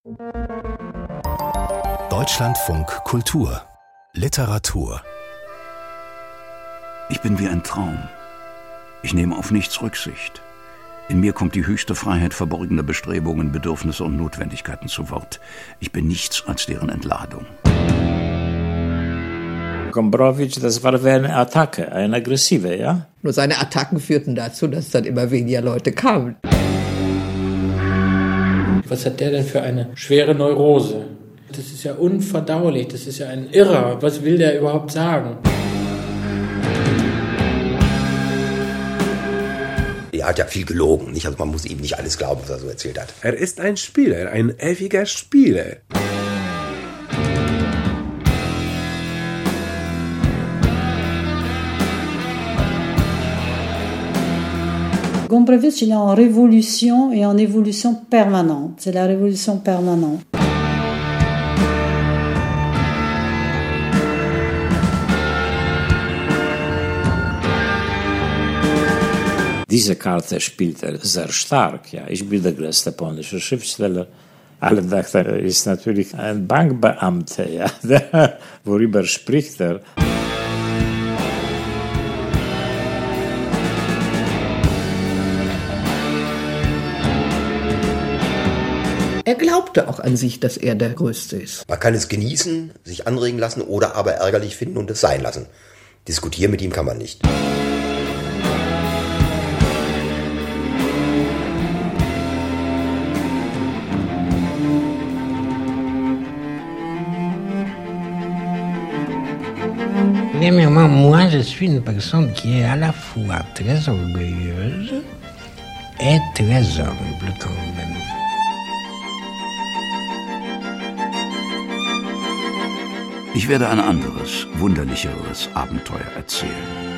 Deutschlandfunk Kultur Literatur. Ich bin wie ein Traum. Ich nehme auf nichts Rücksicht. In mir kommt die höchste Freiheit verborgener Bestrebungen, Bedürfnisse und Notwendigkeiten zu Wort. Ich bin nichts als deren Entladung. Gombrowicz, das war wie eine Attacke, eine aggressive, ja? Nur seine Attacken führten dazu, dass dann immer weniger Leute kamen. Was hat der denn für eine schwere Neurose? Das ist ja unverdaulich, das ist ja ein Irrer. Was will der überhaupt sagen? Er hat ja viel gelogen, nicht? Also man muss ihm nicht alles glauben, was er so erzählt hat. Er ist ein Spieler, ein ewiger Spieler. Gombrowicz, il est en révolution et en évolution permanente. C'est la révolution permanente. Diese Karte spielt er sehr stark. Ja. Ich bin der größte polnische Schriftsteller. Alle dachten, er ist natürlich ein Bankbeamter. Ja. Worüber spricht er? Er glaubte auch an sich, dass er der Größte ist. Man kann es genießen, sich anregen lassen oder aber ärgerlich finden und es sein lassen. Diskutieren mit ihm kann man nicht. Premièrement, moi, je suis une personne qui est à la fois très orgueilleuse et très humble quand même. Ich werde ein anderes, wunderlicheres Abenteuer erzählen.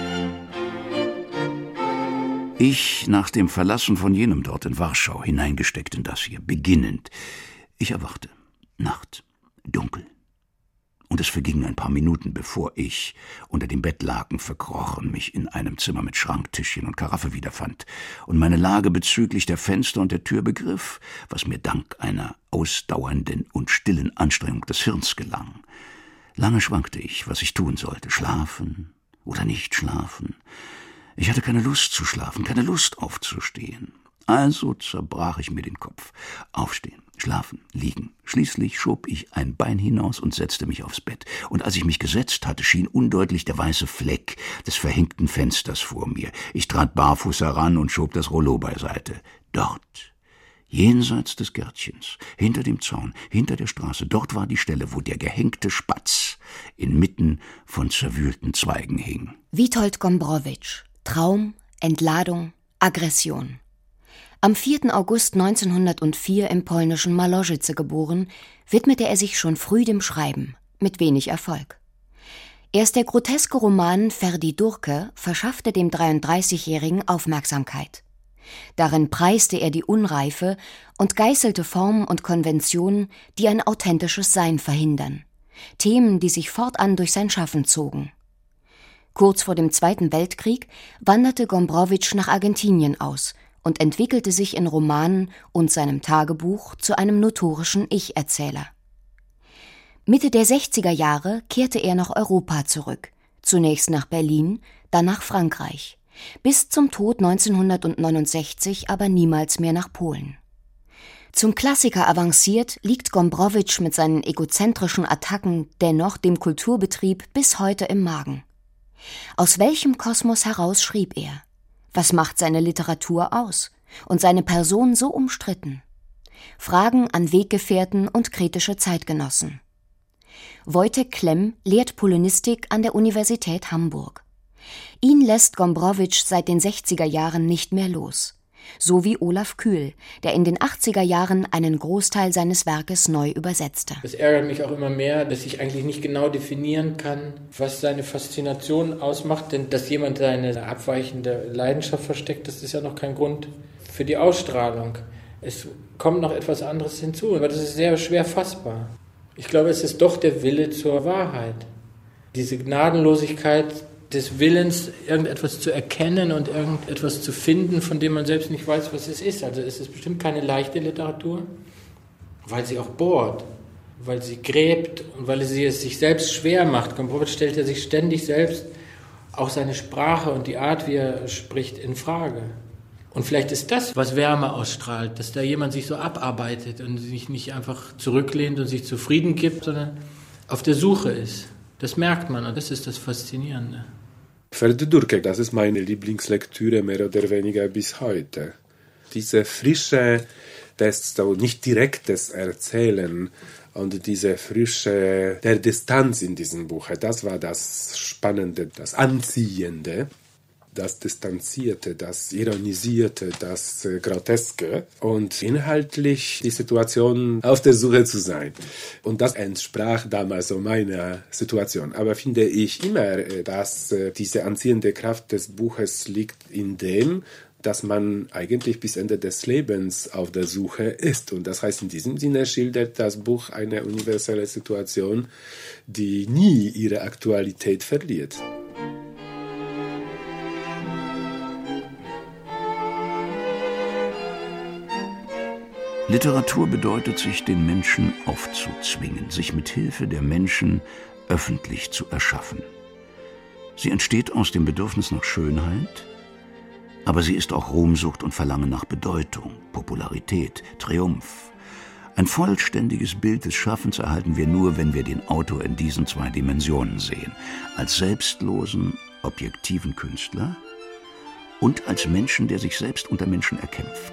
Ich, nach dem Verlassen von jenem dort in Warschau, hineingesteckt in das hier, beginnend. Ich erwachte. Nacht. Dunkel. Und es vergingen ein paar Minuten, bevor ich, unter dem Bettlaken verkrochen, mich in einem Zimmer mit Schrank, Tischchen und Karaffe wiederfand und meine Lage bezüglich der Fenster und der Tür begriff, was mir dank einer ausdauernden und stillen Anstrengung des Hirns gelang. Lange schwankte ich, was ich tun sollte, schlafen oder nicht schlafen. Ich hatte keine Lust zu schlafen, keine Lust aufzustehen. Also zerbrach ich mir den Kopf. Aufstehen, schlafen, liegen. Schließlich schob ich ein Bein hinaus und setzte mich aufs Bett. Und als ich mich gesetzt hatte, schien undeutlich der weiße Fleck des verhängten Fensters vor mir. Ich trat barfuß heran und schob das Rollo beiseite. Dort, jenseits des Gärtchens, hinter dem Zaun, hinter der Straße, dort war die Stelle, wo der gehängte Spatz inmitten von zerwühlten Zweigen hing. Witold Gombrowicz. Traum, Entladung, Aggression. Am 4. August 1904 im polnischen Malożyce geboren, widmete er sich schon früh dem Schreiben, mit wenig Erfolg. Erst der groteske Roman Ferdi Durke verschaffte dem 33-Jährigen Aufmerksamkeit. Darin preiste er die Unreife und geißelte Formen und Konventionen, die ein authentisches Sein verhindern. Themen, die sich fortan durch sein Schaffen zogen. Kurz vor dem Zweiten Weltkrieg wanderte Gombrowicz nach Argentinien aus und entwickelte sich in Romanen und seinem Tagebuch zu einem notorischen Ich-Erzähler. Mitte der 60er Jahre kehrte er nach Europa zurück, zunächst nach Berlin, dann nach Frankreich, bis zum Tod 1969 aber niemals mehr nach Polen. Zum Klassiker avanciert liegt Gombrowicz mit seinen egozentrischen Attacken dennoch dem Kulturbetrieb bis heute im Magen. Aus welchem Kosmos heraus schrieb er? Was macht seine Literatur aus? Und seine Person so umstritten? Fragen an Weggefährten und kritische Zeitgenossen. Wojtek Klemm lehrt Polonistik an der Universität Hamburg. Ihn lässt Gombrowicz seit den 60er Jahren nicht mehr los. So wie Olaf Kühl, der in den 80er Jahren einen Großteil seines Werkes neu übersetzte. Es ärgert mich auch immer mehr, dass ich eigentlich nicht genau definieren kann, was seine Faszination ausmacht. Denn dass jemand seine abweichende Leidenschaft versteckt, das ist ja noch kein Grund für die Ausstrahlung. Es kommt noch etwas anderes hinzu, aber das ist sehr schwer fassbar. Ich glaube, es ist doch der Wille zur Wahrheit. Diese Gnadenlosigkeit des Willens, irgendetwas zu erkennen und irgendetwas zu finden, von dem man selbst nicht weiß, was es ist. Also es ist bestimmt keine leichte Literatur. weil sie auch bohrt, weil sie gräbt und weil sie es sich selbst schwer macht. Gombrowicz stellt ja sich ständig selbst, auch seine Sprache und die Art, wie er spricht, in Frage. Und vielleicht ist das, was Wärme ausstrahlt, dass da jemand sich so abarbeitet und sich nicht einfach zurücklehnt und sich zufrieden gibt, sondern auf der Suche ist. Das merkt man und das ist das Faszinierende. Ferdydurke, das ist meine Lieblingslektüre mehr oder weniger bis heute. Diese Frische, das so nicht direktes Erzählen und diese Frische der Distanz in diesem Buch, das war das Spannende, das Anziehende, das Distanzierte, das Ironisierte, das Groteske und inhaltlich die Situation auf der Suche zu sein. Und das entsprach damals so meiner Situation. Aber finde ich immer, dass diese anziehende Kraft des Buches liegt in dem, dass man eigentlich bis Ende des Lebens auf der Suche ist. Und das heißt, in diesem Sinne schildert das Buch eine universelle Situation, die nie ihre Aktualität verliert. Literatur bedeutet, sich den Menschen aufzuzwingen, sich mit Hilfe der Menschen öffentlich zu erschaffen. Sie entsteht aus dem Bedürfnis nach Schönheit, aber sie ist auch Ruhmsucht und Verlangen nach Bedeutung, Popularität, Triumph. Ein vollständiges Bild des Schaffens erhalten wir nur, wenn wir den Autor in diesen zwei Dimensionen sehen, als selbstlosen, objektiven Künstler und als Menschen, der sich selbst unter Menschen erkämpft.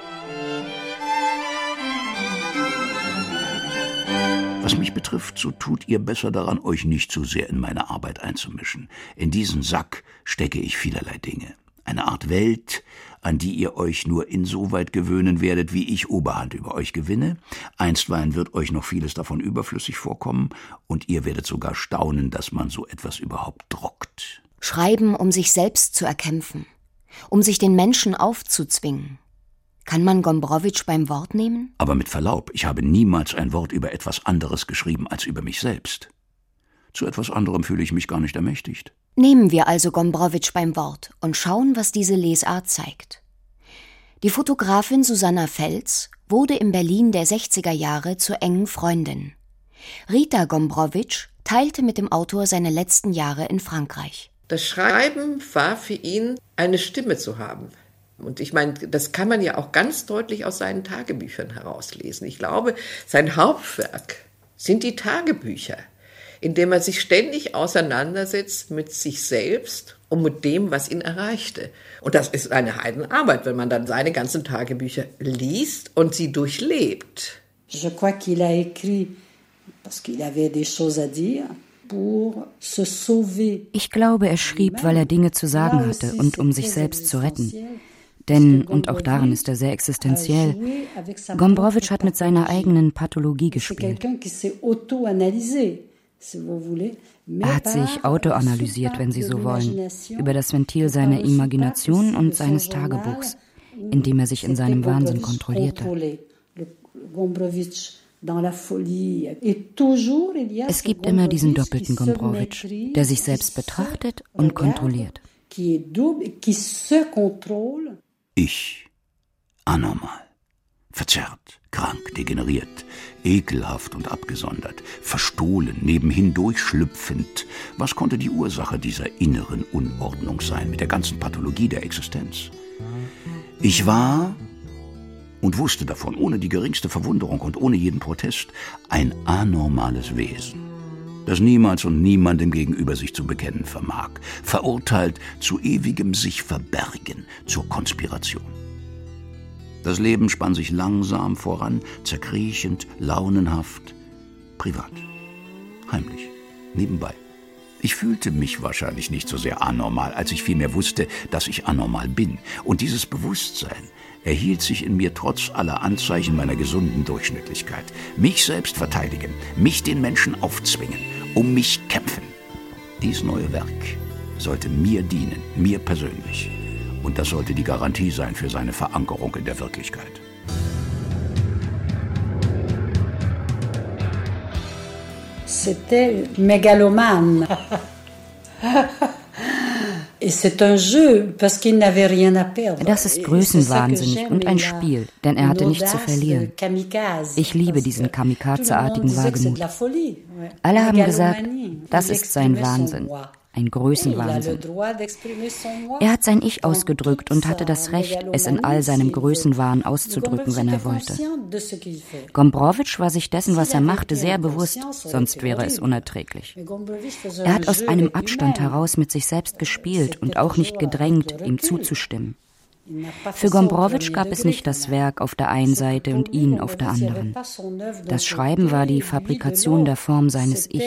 Was mich betrifft, so tut ihr besser daran, euch nicht zu sehr in meine Arbeit einzumischen. In diesen Sack stecke ich vielerlei Dinge. Eine Art Welt, an die ihr euch nur insoweit gewöhnen werdet, wie ich Oberhand über euch gewinne. Einstweilen wird euch noch vieles davon überflüssig vorkommen und ihr werdet sogar staunen, dass man so etwas überhaupt druckt. Schreiben, um sich selbst zu erkämpfen, um sich den Menschen aufzuzwingen. Kann man Gombrowicz beim Wort nehmen? Aber mit Verlaub, ich habe niemals ein Wort über etwas anderes geschrieben als über mich selbst. Zu etwas anderem fühle ich mich gar nicht ermächtigt. Nehmen wir also Gombrowicz beim Wort und schauen, was diese Lesart zeigt. Die Fotografin Susanna Fels wurde in Berlin der 60er Jahre zur engen Freundin. Rita Gombrowicz teilte mit dem Autor seine letzten Jahre in Frankreich. Das Schreiben war für ihn, eine Stimme zu haben. Und ich meine, das kann man ja auch ganz deutlich aus seinen Tagebüchern herauslesen. Ich glaube, sein Hauptwerk sind die Tagebücher, in dem er sich ständig auseinandersetzt mit sich selbst und mit dem, was ihn erreichte. Und das ist eine Heidenarbeit, wenn man dann seine ganzen Tagebücher liest und sie durchlebt. Je crois qu'il a écrit parce qu'il avait des choses à dire. Ich glaube, er schrieb, weil er Dinge zu sagen hatte und um sich selbst zu retten. Denn, und auch darin ist er sehr existenziell, Gombrowicz hat mit seiner eigenen Pathologie gespielt. Er hat sich autoanalysiert, wenn Sie so wollen, über das Ventil seiner Imagination und seines Tagebuchs, in dem er sich in seinem Wahnsinn kontrollierte. Es gibt immer diesen doppelten Gombrowicz, der sich selbst betrachtet und kontrolliert. Ich, anormal, verzerrt, krank, degeneriert, ekelhaft und abgesondert, verstohlen, nebenhin durchschlüpfend. Was konnte die Ursache dieser inneren Unordnung sein, mit der ganzen Pathologie der Existenz? Ich war und wusste davon, ohne die geringste Verwunderung und ohne jeden Protest, ein anormales Wesen, das niemals und niemandem gegenüber sich zu bekennen vermag, verurteilt zu ewigem sich verbergen, zur Konspiration. Das Leben spann sich langsam voran, zerkriechend, launenhaft, privat, heimlich, nebenbei. Ich fühlte mich wahrscheinlich nicht so sehr anormal, als ich vielmehr wusste, dass ich anormal bin. Und dieses Bewusstsein erhielt sich in mir trotz aller Anzeichen meiner gesunden Durchschnittlichkeit. Mich selbst verteidigen, mich den Menschen aufzwingen, um mich kämpfen. Dies neue Werk sollte mir dienen, mir persönlich. Und das sollte die Garantie sein für seine Verankerung in der Wirklichkeit. C'était mégalomane. Das ist größenwahnsinnig und ein Spiel, denn er hatte nichts zu verlieren. Ich liebe diesen kamikazeartigen Wagemut. Alle haben gesagt, das ist sein Wahnsinn. Ein Größenwahnsinn. Er hat sein Ich ausgedrückt und hatte das Recht, es in all seinem Größenwahn auszudrücken, wenn er wollte. Gombrowicz war sich dessen, was er machte, sehr bewusst, sonst wäre es unerträglich. Er hat aus einem Abstand heraus mit sich selbst gespielt und auch nicht gedrängt, ihm zuzustimmen. Für Gombrowicz gab es nicht das Werk auf der einen Seite und ihn auf der anderen. Das Schreiben war die Fabrikation der Form seines Ich.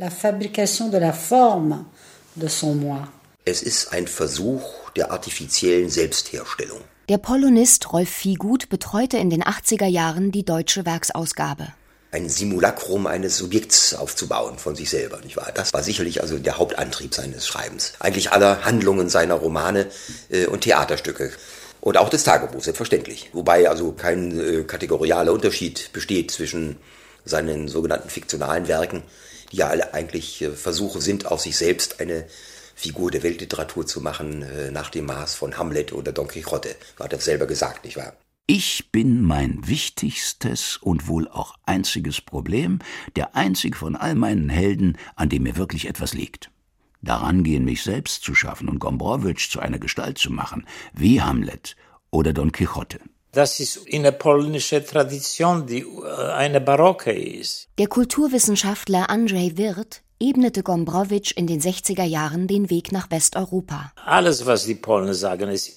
Es ist ein Versuch der artifiziellen Selbstherstellung. Der Polonist Rolf Viehgut betreute in den 80er Jahren die deutsche Werksausgabe. Ein Simulacrum eines Subjekts aufzubauen von sich selber, nicht wahr? Das war sicherlich also der Hauptantrieb seines Schreibens. Eigentlich aller Handlungen seiner Romane und Theaterstücke. Und auch des Tagebuchs, selbstverständlich. Wobei also kein kategorialer Unterschied besteht zwischen seinen sogenannten fiktionalen Werken, die ja alle eigentlich Versuche sind, aus sich selbst eine Figur der Weltliteratur zu machen, nach dem Maß von Hamlet oder Don Quixote. Hat er selber gesagt, nicht wahr? Ich bin mein wichtigstes und wohl auch einziges Problem, der einzige von all meinen Helden, an dem mir wirklich etwas liegt. Daran gehen, mich selbst zu schaffen und Gombrowicz zu einer Gestalt zu machen, wie Hamlet oder Don Quixote. Das ist eine polnische Tradition, die eine barocke ist. Der Kulturwissenschaftler Andrzej Wirth ebnete Gombrowicz in den 60er Jahren den Weg nach Westeuropa. Alles, was die Polen sagen, ist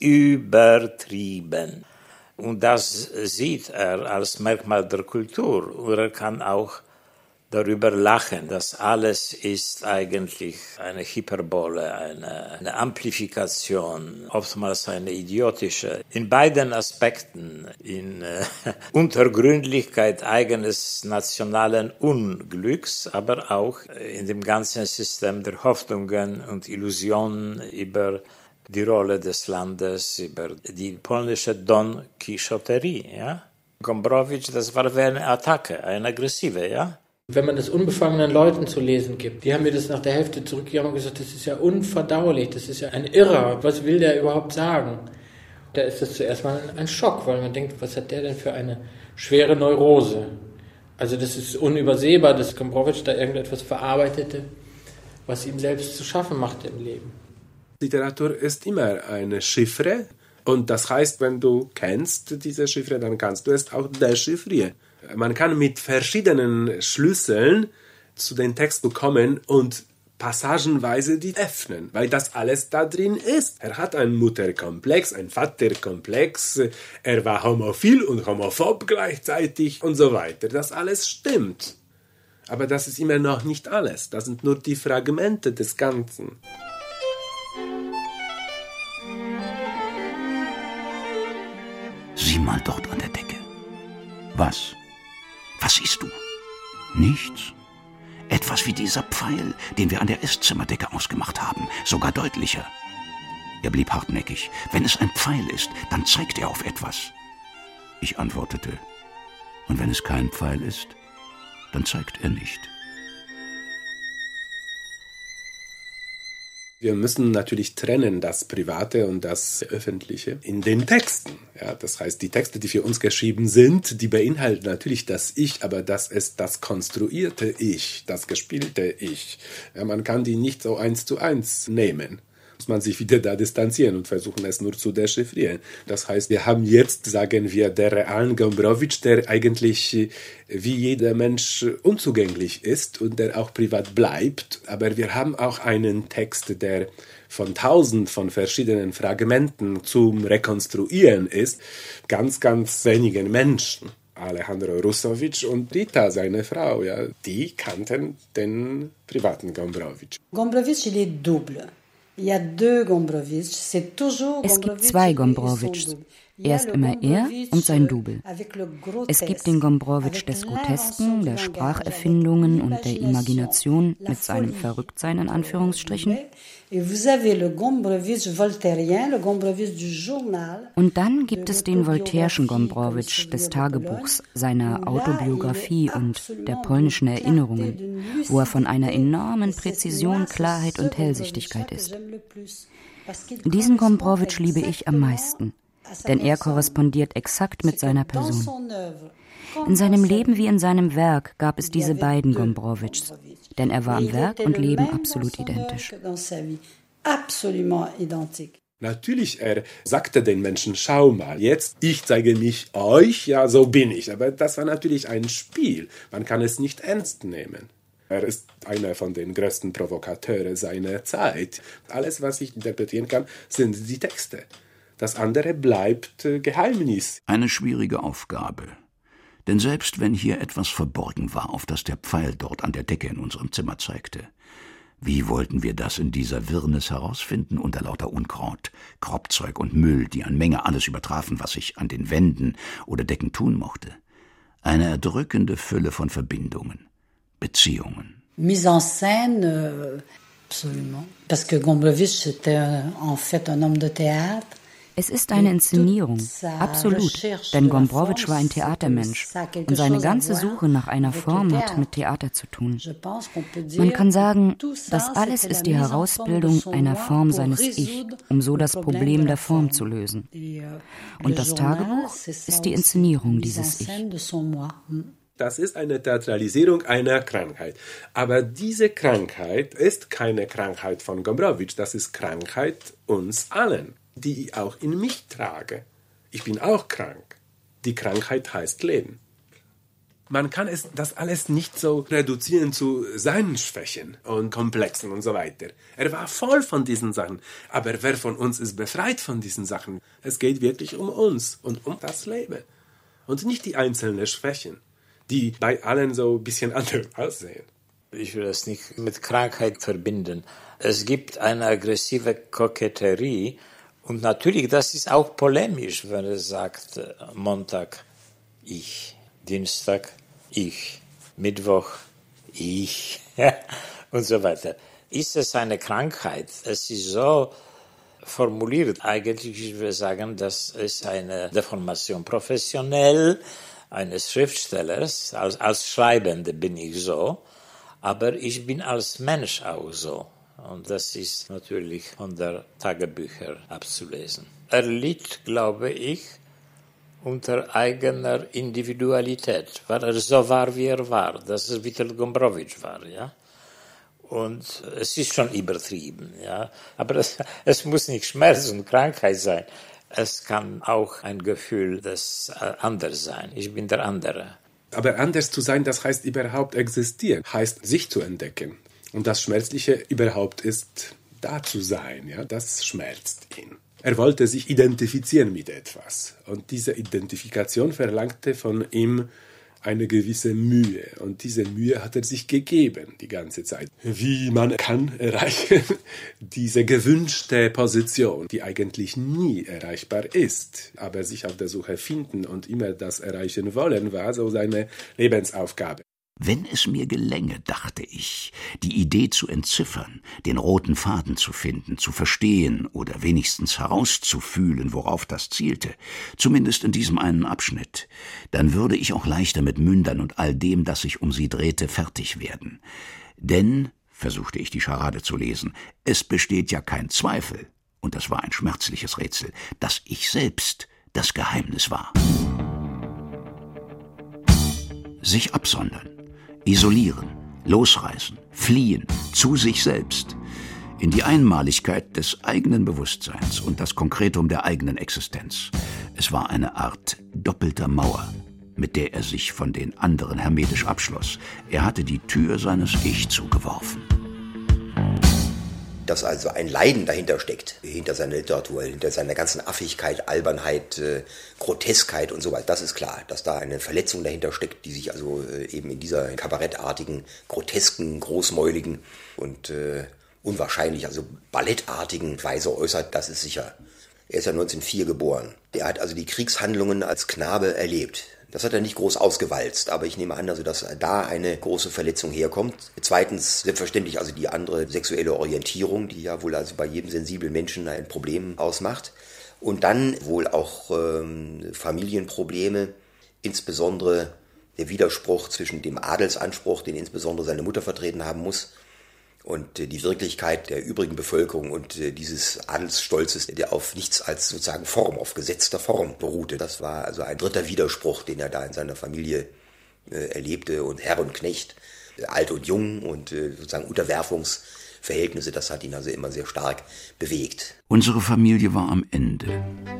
übertrieben. Und das sieht er als Merkmal der Kultur. Und er kann auch darüber lachen, dass alles ist eigentlich eine Hyperbole, eine Amplifikation, oftmals eine idiotische. In beiden Aspekten, in Untergründlichkeit eigenes nationalen Unglücks, aber auch in dem ganzen System der Hoffnungen und Illusionen über die Rolle des Landes, über die polnische Don Quixoterie. Ja? Gombrowicz, das war wie eine Attacke, eine aggressive, ja. Wenn man das unbefangenen Leuten zu lesen gibt, die haben mir das nach der Hälfte zurückgegeben und gesagt, das ist ja unverdaulich, das ist ja ein Irrer, was will der überhaupt sagen? Da ist das zuerst mal ein Schock, weil man denkt, was hat der denn für eine schwere Neurose? Also das ist unübersehbar, dass Gombrowicz da irgendetwas verarbeitete, was ihm selbst zu schaffen machte im Leben. Literatur ist immer eine Chiffre und das heißt, wenn du kennst diese Chiffre, dann kannst du es auch dechiffrieren. Man kann mit verschiedenen Schlüsseln zu den Texten kommen und passagenweise die öffnen, weil das alles da drin ist. Er hat einen Mutterkomplex, einen Vaterkomplex, er war homophil und homophob gleichzeitig und so weiter. Das alles stimmt. Aber das ist immer noch nicht alles. Das sind nur die Fragmente des Ganzen. Sieh mal dort an der Decke. Was? Was siehst du? Nichts. Etwas wie dieser Pfeil, den wir an der Esszimmerndecke ausgemacht haben, sogar deutlicher. Er blieb hartnäckig. Wenn es ein Pfeil ist, dann zeigt er auf etwas. Ich antwortete, und wenn es kein Pfeil ist, dann zeigt er nicht. Wir müssen natürlich trennen das Private und das Öffentliche in den Texten. Ja, das heißt, die Texte, die für uns geschrieben sind, die beinhalten natürlich das Ich, aber das ist das konstruierte Ich, das gespielte Ich. Ja, man kann die nicht so 1:1 nehmen. Muss man sich wieder da distanzieren und versuchen, es nur zu dechiffrieren. Das heißt, wir haben jetzt, sagen wir, der realen Gombrowicz, der eigentlich wie jeder Mensch unzugänglich ist und der auch privat bleibt. Aber wir haben auch einen Text, der von 1000 von verschiedenen Fragmenten zum Rekonstruieren ist. Ganz, ganz wenigen Menschen. Alejandro Russowitsch und Rita, seine Frau, ja, die kannten den privaten Gombrowicz. Gombrowicz, il est double. Es gibt zwei Gombrowicz. Erst immer er und sein Double. Es gibt den Gombrowicz des Grotesken, der Spracherfindungen und der Imagination mit seinem Verrücktsein in Anführungsstrichen. Und dann gibt es den voltairschen Gombrowicz des Tagebuchs, seiner Autobiografie und der polnischen Erinnerungen, wo er von einer enormen Präzision, Klarheit und Hellsichtigkeit ist. Diesen Gombrowicz liebe ich am meisten, denn er korrespondiert exakt mit seiner Person. In seinem Leben wie in seinem Werk gab es diese beiden Gombrowicz, denn er war im Werk und Leben absolut identisch. Natürlich, er sagte den Menschen, schau mal, jetzt, ich zeige mich euch, ja, so bin ich. Aber das war natürlich ein Spiel, man kann es nicht ernst nehmen. Er ist einer von den größten Provokateuren seiner Zeit. Alles, was ich interpretieren kann, sind die Texte. Das andere bleibt Geheimnis. Eine schwierige Aufgabe. Denn selbst wenn hier etwas verborgen war, auf das der Pfeil dort an der Decke in unserem Zimmer zeigte, wie wollten wir das in dieser Wirrnis herausfinden unter lauter Unkraut, Kropfzeug und Müll, die an Menge alles übertrafen, was ich an den Wänden oder Decken tun mochte? Eine erdrückende Fülle von Verbindungen, Beziehungen. Mise en scène, absolument. Parce que Gombrowicz était en fait un homme de théâtre. Es ist eine Inszenierung, absolut, denn Gombrowicz war ein Theatermensch und seine ganze Suche nach einer Form hat mit Theater zu tun. Man kann sagen, das alles ist die Herausbildung einer Form seines Ich, um so das Problem der Form zu lösen. Und das Tagebuch ist die Inszenierung dieses Ich. Das ist eine Theatralisierung einer Krankheit. Aber diese Krankheit ist keine Krankheit von Gombrowicz, das ist Krankheit uns allen, die ich auch in mich trage. Ich bin auch krank. Die Krankheit heißt Leben. Man kann das alles nicht so reduzieren zu seinen Schwächen und Komplexen und so weiter. Er war voll von diesen Sachen. Aber wer von uns ist befreit von diesen Sachen? Es geht wirklich um uns und um das Leben. Und nicht die einzelnen Schwächen, die bei allen so ein bisschen anders aussehen. Ich will das nicht mit Krankheit verbinden. Es gibt eine aggressive Koketterie. Und natürlich, das ist auch polemisch, wenn er sagt, Montag ich, Dienstag ich, Mittwoch ich und so weiter. Ist es eine Krankheit? Es ist so formuliert. Eigentlich, ich würde sagen, das ist eine Deformation professionell eines Schriftstellers. Als Schreibende bin ich so, aber ich bin als Mensch auch so. Und das ist natürlich von der Tagebücher abzulesen. Er litt, glaube ich, unter eigener Individualität, weil er so war, wie er war, dass er Witold Gombrowicz war, ja. Und es ist schon übertrieben, ja. Aber es muss nicht Schmerz und Krankheit sein. Es kann auch ein Gefühl des Anderssein. Ich bin der Andere. Aber anders zu sein, das heißt überhaupt existieren, heißt sich zu entdecken. Und das Schmerzliche überhaupt ist, da zu sein, ja, das schmerzt ihn. Er wollte sich identifizieren mit etwas. Und diese Identifikation verlangte von ihm eine gewisse Mühe. Und diese Mühe hat er sich gegeben die ganze Zeit. Wie man kann erreichen, diese gewünschte Position, die eigentlich nie erreichbar ist, aber sich auf der Suche finden und immer das erreichen wollen, war so seine Lebensaufgabe. Wenn es mir gelänge, dachte ich, die Idee zu entziffern, den roten Faden zu finden, zu verstehen oder wenigstens herauszufühlen, worauf das zielte, zumindest in diesem einen Abschnitt, dann würde ich auch leichter mit Mündern und all dem, das sich um sie drehte, fertig werden. Denn, versuchte ich die Scharade zu lesen, es besteht ja kein Zweifel, und das war ein schmerzliches Rätsel, dass ich selbst das Geheimnis war. Sich absondern. Isolieren, losreißen, fliehen, zu sich selbst, in die Einmaligkeit des eigenen Bewusstseins und das Konkretum der eigenen Existenz. Es war eine Art doppelter Mauer, mit der er sich von den anderen hermetisch abschloss. Er hatte die Tür seines Ich zugeworfen. Dass also ein Leiden dahinter steckt, hinter seiner Literatur, hinter seiner ganzen Affigkeit, Albernheit, Groteskheit und so weiter, das ist klar, dass da eine Verletzung dahinter steckt, die sich also eben in dieser kabarettartigen, grotesken, großmäuligen und unwahrscheinlich, also ballettartigen Weise äußert, das ist sicher. Er ist ja 1904 geboren. Er hat also die Kriegshandlungen als Knabe erlebt. Das hat er nicht groß ausgewalzt, aber ich nehme an, also, dass da eine große Verletzung herkommt. Zweitens, selbstverständlich, also die andere sexuelle Orientierung, die ja wohl also bei jedem sensiblen Menschen ein Problem ausmacht. Und dann wohl auch Familienprobleme, insbesondere der Widerspruch zwischen dem Adelsanspruch, den insbesondere seine Mutter vertreten haben muss, und die Wirklichkeit der übrigen Bevölkerung und dieses Adelsstolzes, der auf nichts als sozusagen Form, auf gesetzter Form beruhte. Das war also ein dritter Widerspruch, den er da in seiner Familie erlebte. Und Herr und Knecht, alt und jung und sozusagen Unterwerfungsverhältnisse, das hat ihn also immer sehr stark bewegt. Unsere Familie war am Ende.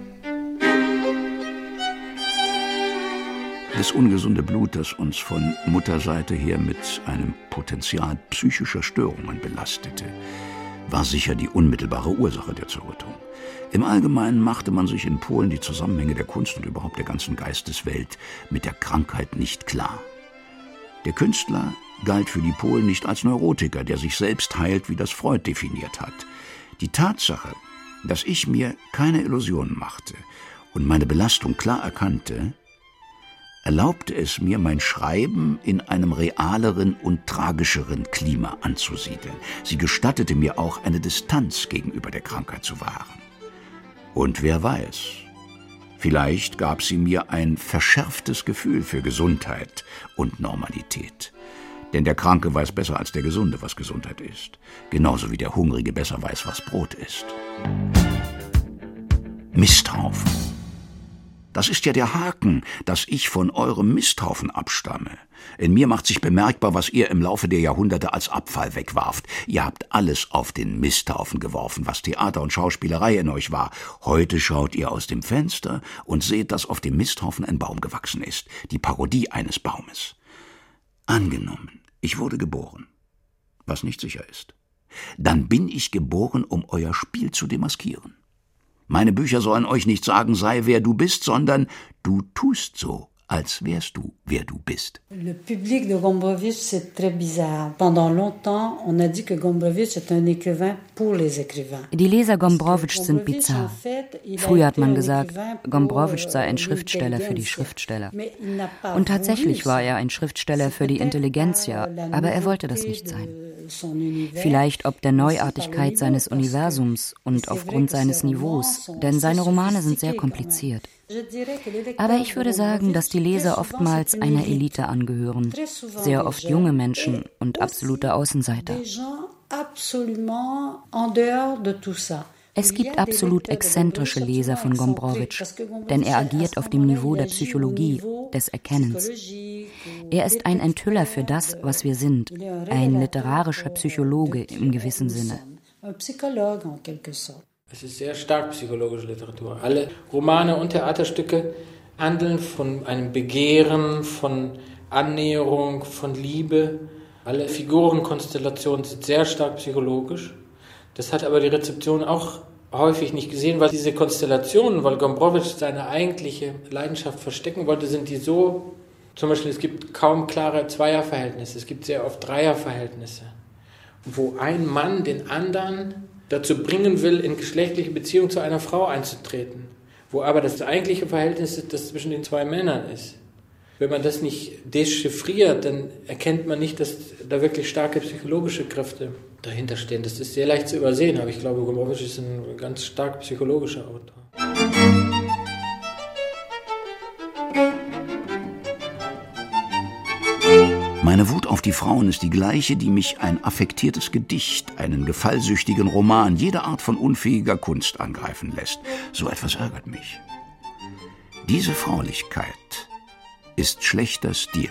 Das ungesunde Blut, das uns von Mutterseite her mit einem Potenzial psychischer Störungen belastete, war sicher die unmittelbare Ursache der Zerrüttung. Im Allgemeinen machte man sich in Polen die Zusammenhänge der Kunst und überhaupt der ganzen Geisteswelt mit der Krankheit nicht klar. Der Künstler galt für die Polen nicht als Neurotiker, der sich selbst heilt, wie das Freud definiert hat. Die Tatsache, dass ich mir keine Illusionen machte und meine Belastung klar erkannte, erlaubte es mir, mein Schreiben in einem realeren und tragischeren Klima anzusiedeln. Sie gestattete mir auch, eine Distanz gegenüber der Krankheit zu wahren. Und wer weiß, vielleicht gab sie mir ein verschärftes Gefühl für Gesundheit und Normalität. Denn der Kranke weiß besser als der Gesunde, was Gesundheit ist. Genauso wie der Hungrige besser weiß, was Brot ist. Misthaufen. Das ist ja der Haken, dass ich von eurem Misthaufen abstamme. In mir macht sich bemerkbar, was ihr im Laufe der Jahrhunderte als Abfall wegwarft. Ihr habt alles auf den Misthaufen geworfen, was Theater und Schauspielerei in euch war. Heute schaut ihr aus dem Fenster und seht, dass auf dem Misthaufen ein Baum gewachsen ist. Die Parodie eines Baumes. Angenommen, ich wurde geboren, was nicht sicher ist. Dann bin ich geboren, um euer Spiel zu demaskieren. Meine Bücher sollen euch nicht sagen, sei wer du bist, sondern du tust so, als wärst du, wer du bist. Le public de Gombrowicz, c'est très bizarre. Pendant longtemps, on a dit que Gombrowicz est un écrivain pour les écrivains. Die Leser Gombrowicz sind bizarr. Früher hat man gesagt, Gombrowicz sei ein Schriftsteller für die Schriftsteller. Und tatsächlich war er ein Schriftsteller für die Intelligenzia, aber er wollte das nicht sein. Vielleicht ob der Neuartigkeit seines Universums und aufgrund seines Niveaus, denn seine Romane sind sehr kompliziert. Aber ich würde sagen, dass die Leser oftmals einer Elite angehören, sehr oft junge Menschen und absolute Außenseiter. Es gibt absolut exzentrische Leser von Gombrowicz, denn er agiert auf dem Niveau der Psychologie, des Erkennens. Er ist ein Enthüller für das, was wir sind, ein literarischer Psychologe im gewissen Sinne. Es ist sehr stark psychologische Literatur. Alle Romane und Theaterstücke handeln von einem Begehren, von Annäherung, von Liebe. Alle Figurenkonstellationen sind sehr stark psychologisch. Das hat aber die Rezeption auch häufig nicht gesehen, weil diese Konstellationen, weil Gombrowicz seine eigentliche Leidenschaft verstecken wollte, sind die so, zum Beispiel es gibt kaum klare Zweierverhältnisse, es gibt sehr oft Dreierverhältnisse, wo ein Mann den anderen dazu bringen will, in geschlechtliche Beziehung zu einer Frau einzutreten, wo aber das eigentliche Verhältnis ist, das zwischen den zwei Männern ist. Wenn man das nicht dechiffriert, dann erkennt man nicht, dass da wirklich starke psychologische Kräfte dahinter stehen. Das ist sehr leicht zu übersehen, aber ich glaube, Gombrowicz ist ein ganz stark psychologischer Autor. Meine Wut auf die Frauen ist die gleiche, die mich ein affektiertes Gedicht, einen gefallsüchtigen Roman, jede Art von unfähiger Kunst angreifen lässt. So etwas ärgert mich. Diese Fraulichkeit ist schlechter Stil.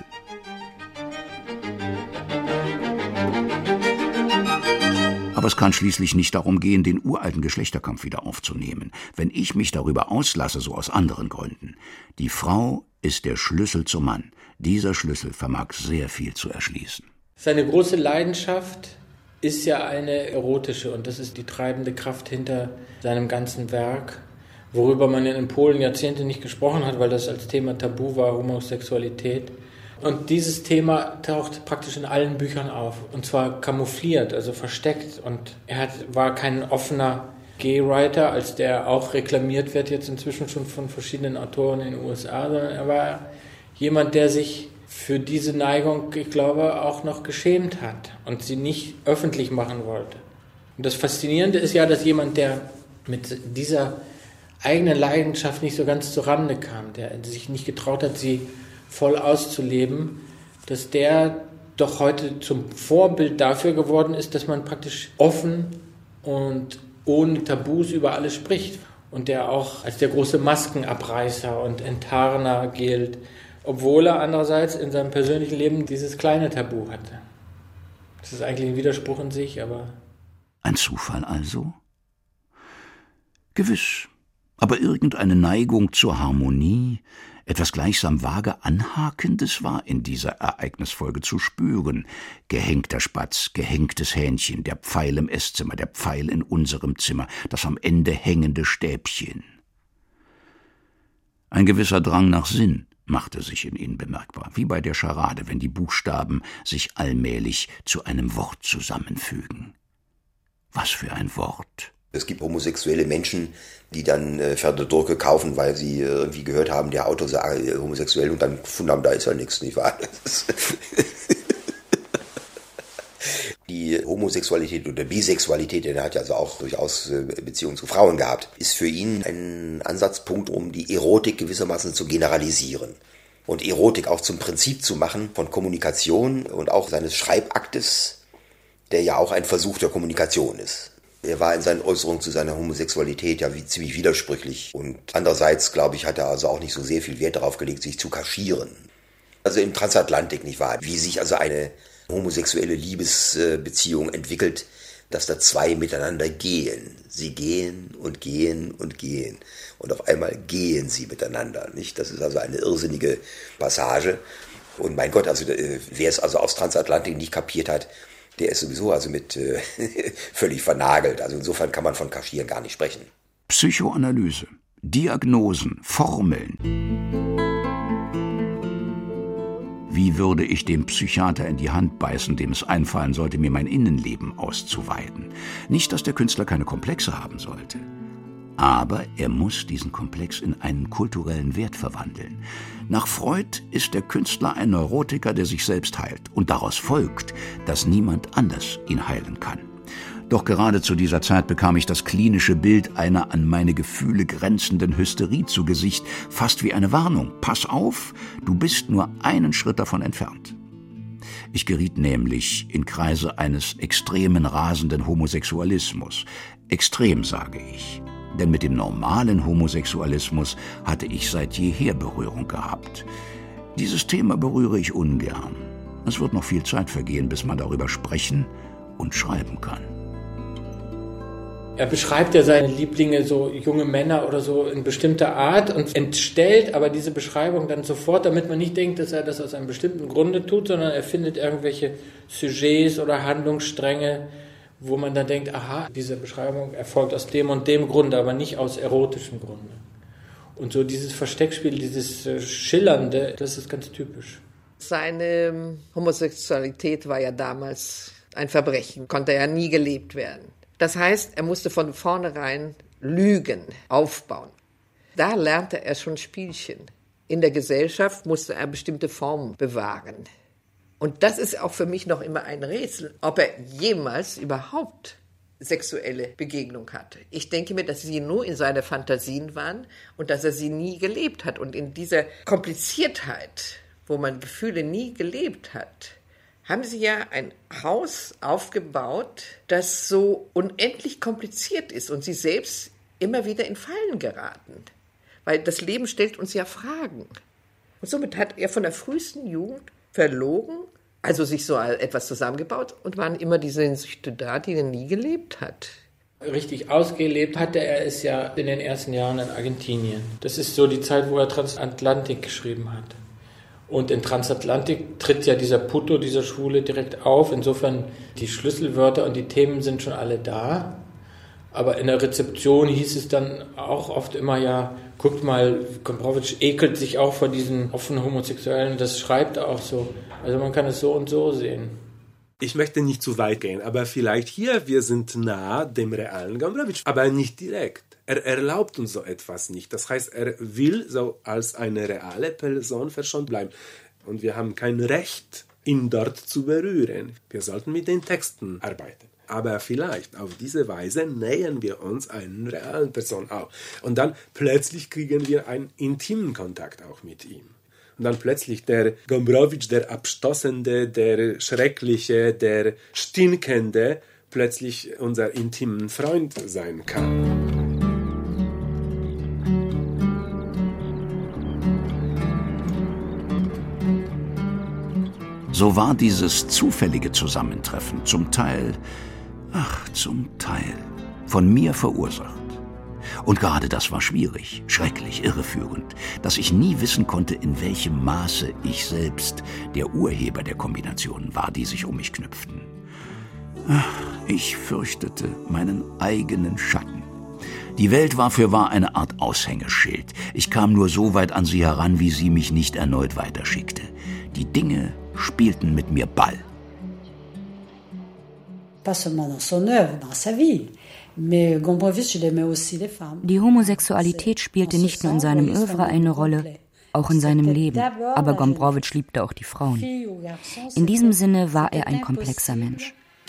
Aber es kann schließlich nicht darum gehen, den uralten Geschlechterkampf wieder aufzunehmen, wenn ich mich darüber auslasse, so aus anderen Gründen. Die Frau ist der Schlüssel zum Mann. Dieser Schlüssel vermag sehr viel zu erschließen. Seine große Leidenschaft ist ja eine erotische und das ist die treibende Kraft hinter seinem ganzen Werk, worüber man in Polen Jahrzehnte nicht gesprochen hat, weil das als Thema tabu war, Homosexualität. Und dieses Thema taucht praktisch in allen Büchern auf und zwar kamoufliert, also versteckt. Und er war kein offener Gay-Writer, als der auch reklamiert wird, jetzt inzwischen schon von verschiedenen Autoren in den USA, sondern er war jemand, der sich für diese Neigung, ich glaube, auch noch geschämt hat und sie nicht öffentlich machen wollte. Und das Faszinierende ist ja, dass jemand, der mit dieser eigenen Leidenschaft nicht so ganz zurande kam, der sich nicht getraut hat, sie voll auszuleben, dass der doch heute zum Vorbild dafür geworden ist, dass man praktisch offen und ohne Tabus über alles spricht. Und der auch als der große Maskenabreißer und Enttarner gilt, obwohl er andererseits in seinem persönlichen Leben dieses kleine Tabu hatte. Das ist eigentlich ein Widerspruch in sich, aber... Ein Zufall also? Gewiss, aber irgendeine Neigung zur Harmonie, etwas gleichsam vage Anhakendes war in dieser Ereignisfolge zu spüren. Gehängter Spatz, gehängtes Hähnchen, der Pfeil im Esszimmer, der Pfeil in unserem Zimmer, das am Ende hängende Stäbchen. Ein gewisser Drang nach Sinn machte sich in ihnen bemerkbar, wie bei der Scharade, wenn die Buchstaben sich allmählich zu einem Wort zusammenfügen. Was für ein Wort! Es gibt homosexuelle Menschen, die dann Pferdedurke kaufen, weil sie irgendwie gehört haben, der Autor sei homosexuell und dann gefunden haben, da ist ja nichts, nicht wahr? Die Homosexualität oder Bisexualität, der hat ja also auch durchaus Beziehungen zu Frauen gehabt, ist für ihn ein Ansatzpunkt, um die Erotik gewissermaßen zu generalisieren. Und Erotik auch zum Prinzip zu machen von Kommunikation und auch seines Schreibaktes, der ja auch ein Versuch der Kommunikation ist. Er war in seinen Äußerungen zu seiner Homosexualität ja ziemlich widersprüchlich. Und andererseits, glaube ich, hat er also auch nicht so sehr viel Wert darauf gelegt, sich zu kaschieren. Also im Transatlantik, nicht wahr? Wie sich also eine homosexuelle Liebesbeziehung entwickelt, dass da zwei miteinander gehen. Sie gehen und gehen und gehen. Und auf einmal gehen sie miteinander, nicht? Das ist also eine irrsinnige Passage. Und mein Gott, also wer es also aus Transatlantik nicht kapiert hat, der ist sowieso also mit völlig vernagelt. Also insofern kann man von Kaschieren gar nicht sprechen. Psychoanalyse, Diagnosen, Formeln. Wie würde ich dem Psychiater in die Hand beißen, dem es einfallen sollte, mir mein Innenleben auszuweiden? Nicht, dass der Künstler keine Komplexe haben sollte. Aber er muss diesen Komplex in einen kulturellen Wert verwandeln. Nach Freud ist der Künstler ein Neurotiker, der sich selbst heilt. Und daraus folgt, dass niemand anders ihn heilen kann. Doch gerade zu dieser Zeit bekam ich das klinische Bild einer an meine Gefühle grenzenden Hysterie zu Gesicht, fast wie eine Warnung. Pass auf, du bist nur einen Schritt davon entfernt. Ich geriet nämlich in Kreise eines extremen, rasenden Homosexualismus. Extrem, sage ich. Denn mit dem normalen Homosexualismus hatte ich seit jeher Berührung gehabt. Dieses Thema berühre ich ungern. Es wird noch viel Zeit vergehen, bis man darüber sprechen und schreiben kann. Er beschreibt ja seine Lieblinge, so junge Männer oder so, in bestimmter Art und entstellt aber diese Beschreibung dann sofort, damit man nicht denkt, dass er das aus einem bestimmten Grunde tut, sondern er findet irgendwelche Sujets oder Handlungsstränge, wo man dann denkt, aha, diese Beschreibung erfolgt aus dem und dem Grunde, aber nicht aus erotischem Grunde. Und so dieses Versteckspiel, dieses Schillernde, das ist ganz typisch. Seine Homosexualität war ja damals ein Verbrechen, konnte ja nie gelebt werden. Das heißt, er musste von vornherein lügen, aufbauen. Da lernte er schon Spielchen. In der Gesellschaft musste er bestimmte Formen bewahren. Und das ist auch für mich noch immer ein Rätsel, ob er jemals überhaupt sexuelle Begegnung hatte. Ich denke mir, dass sie nur in seinen Fantasien waren und dass er sie nie gelebt hat. Und in dieser Kompliziertheit, wo man Gefühle nie gelebt hat, haben sie ja ein Haus aufgebaut, das so unendlich kompliziert ist und sie selbst immer wieder in Fallen geraten. Weil das Leben stellt uns ja Fragen. Und somit hat er von der frühesten Jugend verlogen, also sich so etwas zusammengebaut und waren immer diese Sehnsüchte da, die er nie gelebt hat. Richtig ausgelebt hatte er es ja in den ersten Jahren in Argentinien. Das ist so die Zeit, wo er Transatlantik geschrieben hat. Und in Transatlantik tritt ja dieser Puto, dieser Schwule, direkt auf. Insofern die Schlüsselwörter und die Themen sind schon alle da. Aber in der Rezeption hieß es dann auch oft immer, ja, guckt mal, Gombrowicz ekelt sich auch vor diesen offenen Homosexuellen. Das schreibt er auch so. Also man kann es so und so sehen. Ich möchte nicht zu weit gehen, aber vielleicht hier, wir sind nah dem realen Gombrowicz, aber nicht direkt. Er erlaubt uns so etwas nicht. Das heißt, er will so als eine reale Person verschont bleiben. Und wir haben kein Recht, ihn dort zu berühren. Wir sollten mit den Texten arbeiten. Aber vielleicht auf diese Weise nähern wir uns einer realen Person auch. Und dann plötzlich kriegen wir einen intimen Kontakt auch mit ihm. Und dann plötzlich der Gombrowicz, der Abstoßende, der Schreckliche, der Stinkende, plötzlich unser intimen Freund sein kann. So war dieses zufällige Zusammentreffen zum Teil von mir verursacht. Und gerade das war schwierig, schrecklich, irreführend, dass ich nie wissen konnte, in welchem Maße ich selbst der Urheber der Kombinationen war, die sich um mich knüpften. Ich fürchtete meinen eigenen Schatten. Die Welt war fürwahr eine Art Aushängeschild. Ich kam nur so weit an sie heran, wie sie mich nicht erneut weiterschickte. Die Dinge spielten mit mir Ball. Die Homosexualität spielte nicht nur in seinem Oeuvre eine Rolle, auch in seinem Leben. Aber Gombrowicz liebte auch die Frauen. In diesem Sinne war er ein komplexer Mensch.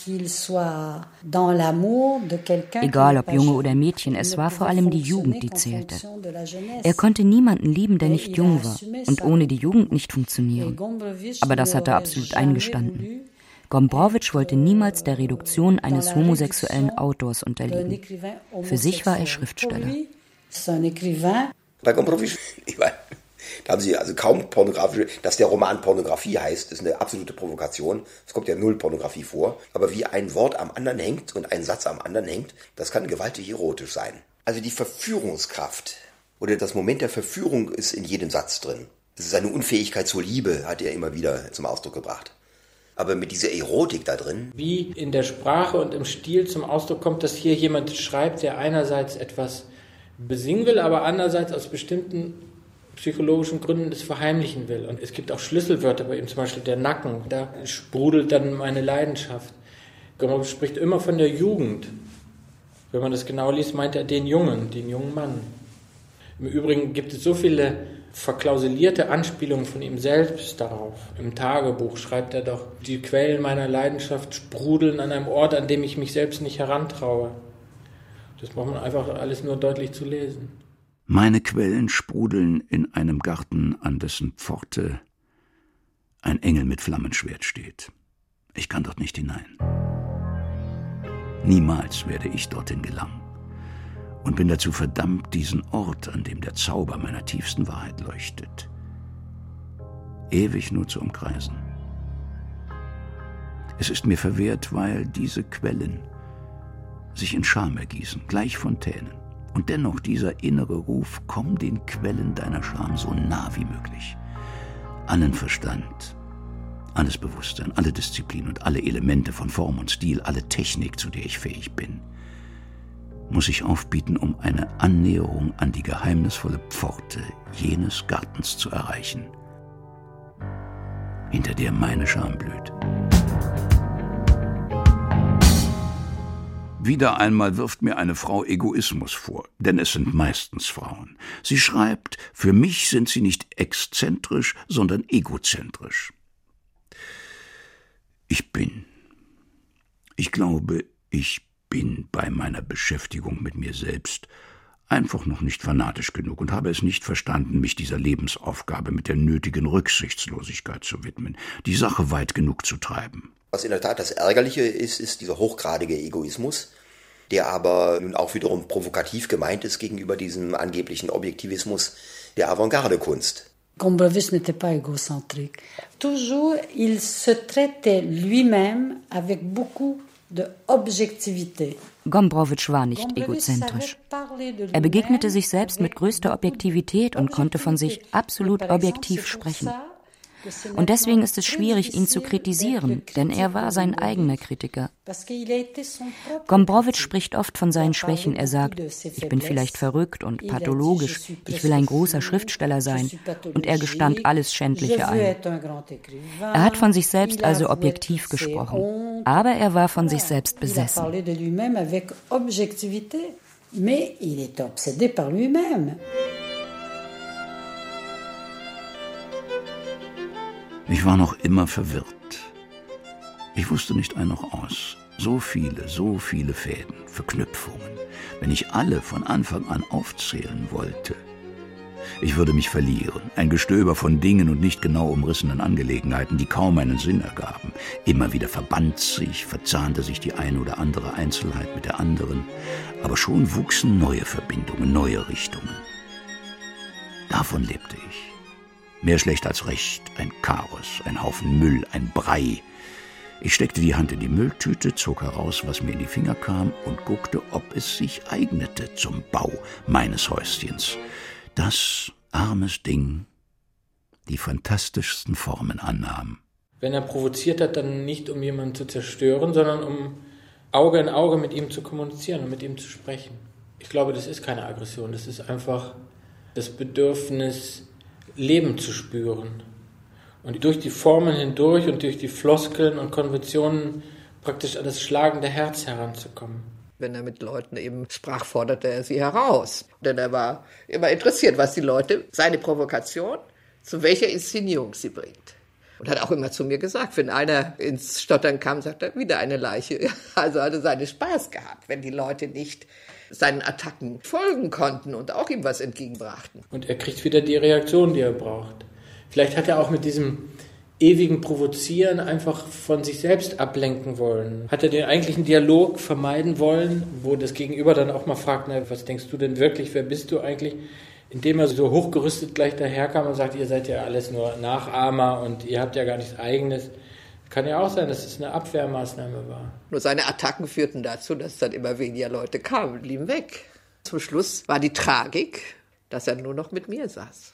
Egal ob Junge oder Mädchen, es war vor allem die Jugend, die zählte. Er konnte niemanden lieben, der nicht jung war und ohne die Jugend nicht funktionieren. Aber das hat er absolut eingestanden. Gombrowicz wollte niemals der Reduktion eines homosexuellen Autors unterliegen. Für sich war er Schriftsteller. Bei Gombrowicz, da haben Sie also kaum pornografische, dass der Roman Pornografie heißt, ist eine absolute Provokation. Es kommt ja null Pornografie vor. Aber wie ein Wort am anderen hängt und ein Satz am anderen hängt, das kann gewaltig erotisch sein. Also die Verführungskraft oder das Moment der Verführung ist in jedem Satz drin. Das ist eine Unfähigkeit zur Liebe, hat er immer wieder zum Ausdruck gebracht. Aber mit dieser Erotik da drin. Wie in der Sprache und im Stil zum Ausdruck kommt, dass hier jemand schreibt, der einerseits etwas besingen will, aber andererseits aus bestimmten psychologischen Gründen es verheimlichen will. Und es gibt auch Schlüsselwörter bei ihm, zum Beispiel der Nacken. Da sprudelt dann meine Leidenschaft. Gombrowicz spricht immer von der Jugend. Wenn man das genau liest, meint er den jungen Mann. Im Übrigen gibt es so viele verklausulierte Anspielungen von ihm selbst darauf. Im Tagebuch schreibt er doch, die Quellen meiner Leidenschaft sprudeln an einem Ort, an dem ich mich selbst nicht herantraue. Das braucht man einfach alles nur deutlich zu lesen. Meine Quellen sprudeln in einem Garten, an dessen Pforte ein Engel mit Flammenschwert steht. Ich kann dort nicht hinein. Niemals werde ich dorthin gelangen und bin dazu verdammt, diesen Ort, an dem der Zauber meiner tiefsten Wahrheit leuchtet, ewig nur zu umkreisen. Es ist mir verwehrt, weil diese Quellen sich in Scham ergießen, gleich Fontänen. Und dennoch dieser innere Ruf, komm den Quellen deiner Scham so nah wie möglich. Allen Verstand, alles Bewusstsein, alle Disziplin und alle Elemente von Form und Stil, alle Technik, zu der ich fähig bin, muss ich aufbieten, um eine Annäherung an die geheimnisvolle Pforte jenes Gartens zu erreichen, hinter der meine Scham blüht. Wieder einmal wirft mir eine Frau Egoismus vor, denn es sind meistens Frauen. Sie schreibt, für mich sind sie nicht exzentrisch, sondern egozentrisch. Ich glaube, ich bin bei meiner Beschäftigung mit mir selbst einfach noch nicht fanatisch genug und habe es nicht verstanden, mich dieser Lebensaufgabe mit der nötigen Rücksichtslosigkeit zu widmen, die Sache weit genug zu treiben. Was in der Tat das Ärgerliche ist dieser hochgradige Egoismus, der aber nun auch wiederum provokativ gemeint ist gegenüber diesem angeblichen Objektivismus der Avantgarde-Kunst. Gombrowicz n'était pas égocentrique. Toujours, il se traitait lui-même avec beaucoup de objectivité. Gombrowicz war nicht egozentrisch. Er begegnete sich selbst mit größter Objektivität und konnte von sich absolut objektiv sprechen. Und deswegen ist es schwierig, ihn zu kritisieren, denn er war sein eigener Kritiker. Gombrowicz spricht oft von seinen Schwächen. Er sagt, ich bin vielleicht verrückt und pathologisch, ich will ein großer Schriftsteller sein. Und er gestand alles Schändliche ein. Er hat von sich selbst also objektiv gesprochen, aber er war von sich selbst besessen. Ich war noch immer verwirrt. Ich wusste nicht ein noch aus. So viele Fäden, Verknüpfungen, wenn ich alle von Anfang an aufzählen wollte. Ich würde mich verlieren, ein Gestöber von Dingen und nicht genau umrissenen Angelegenheiten, die kaum einen Sinn ergaben. Immer wieder verzahnte sich die eine oder andere Einzelheit mit der anderen, aber schon wuchsen neue Verbindungen, neue Richtungen. Davon lebte ich. Mehr schlecht als recht, ein Chaos, ein Haufen Müll, ein Brei. Ich steckte die Hand in die Mülltüte, zog heraus, was mir in die Finger kam und guckte, ob es sich eignete zum Bau meines Häuschens. Das, armes Ding, die fantastischsten Formen annahm. Wenn er provoziert hat, dann nicht, um jemanden zu zerstören, sondern um Auge in Auge mit ihm zu kommunizieren und mit ihm zu sprechen. Ich glaube, das ist keine Aggression, das ist einfach das Bedürfnis, Leben zu spüren. Und durch die Formen hindurch und durch die Floskeln und Konventionen praktisch an das schlagende Herz heranzukommen. Wenn er mit Leuten eben sprach, forderte er sie heraus. Denn er war immer interessiert, was die Leute, seine Provokation, zu welcher Inszenierung sie bringt. Und hat auch immer zu mir gesagt, wenn einer ins Stottern kam, sagt er, wieder eine Leiche. Also hat er seinen Spaß gehabt, wenn die Leute nicht seinen Attacken folgen konnten und auch ihm was entgegenbrachten. Und er kriegt wieder die Reaktion, die er braucht. Vielleicht hat er auch mit diesem ewigen Provozieren einfach von sich selbst ablenken wollen. Hat er den eigentlichen Dialog vermeiden wollen, wo das Gegenüber dann auch mal fragt, na, was denkst du denn wirklich, wer bist du eigentlich? Indem er so hochgerüstet gleich daherkam und sagt, ihr seid ja alles nur Nachahmer und ihr habt ja gar nichts Eigenes. Kann ja auch sein, dass es eine Abwehrmaßnahme war. Nur seine Attacken führten dazu, dass dann immer weniger Leute kamen und blieben weg. Zum Schluss war die Tragik, dass er nur noch mit mir saß.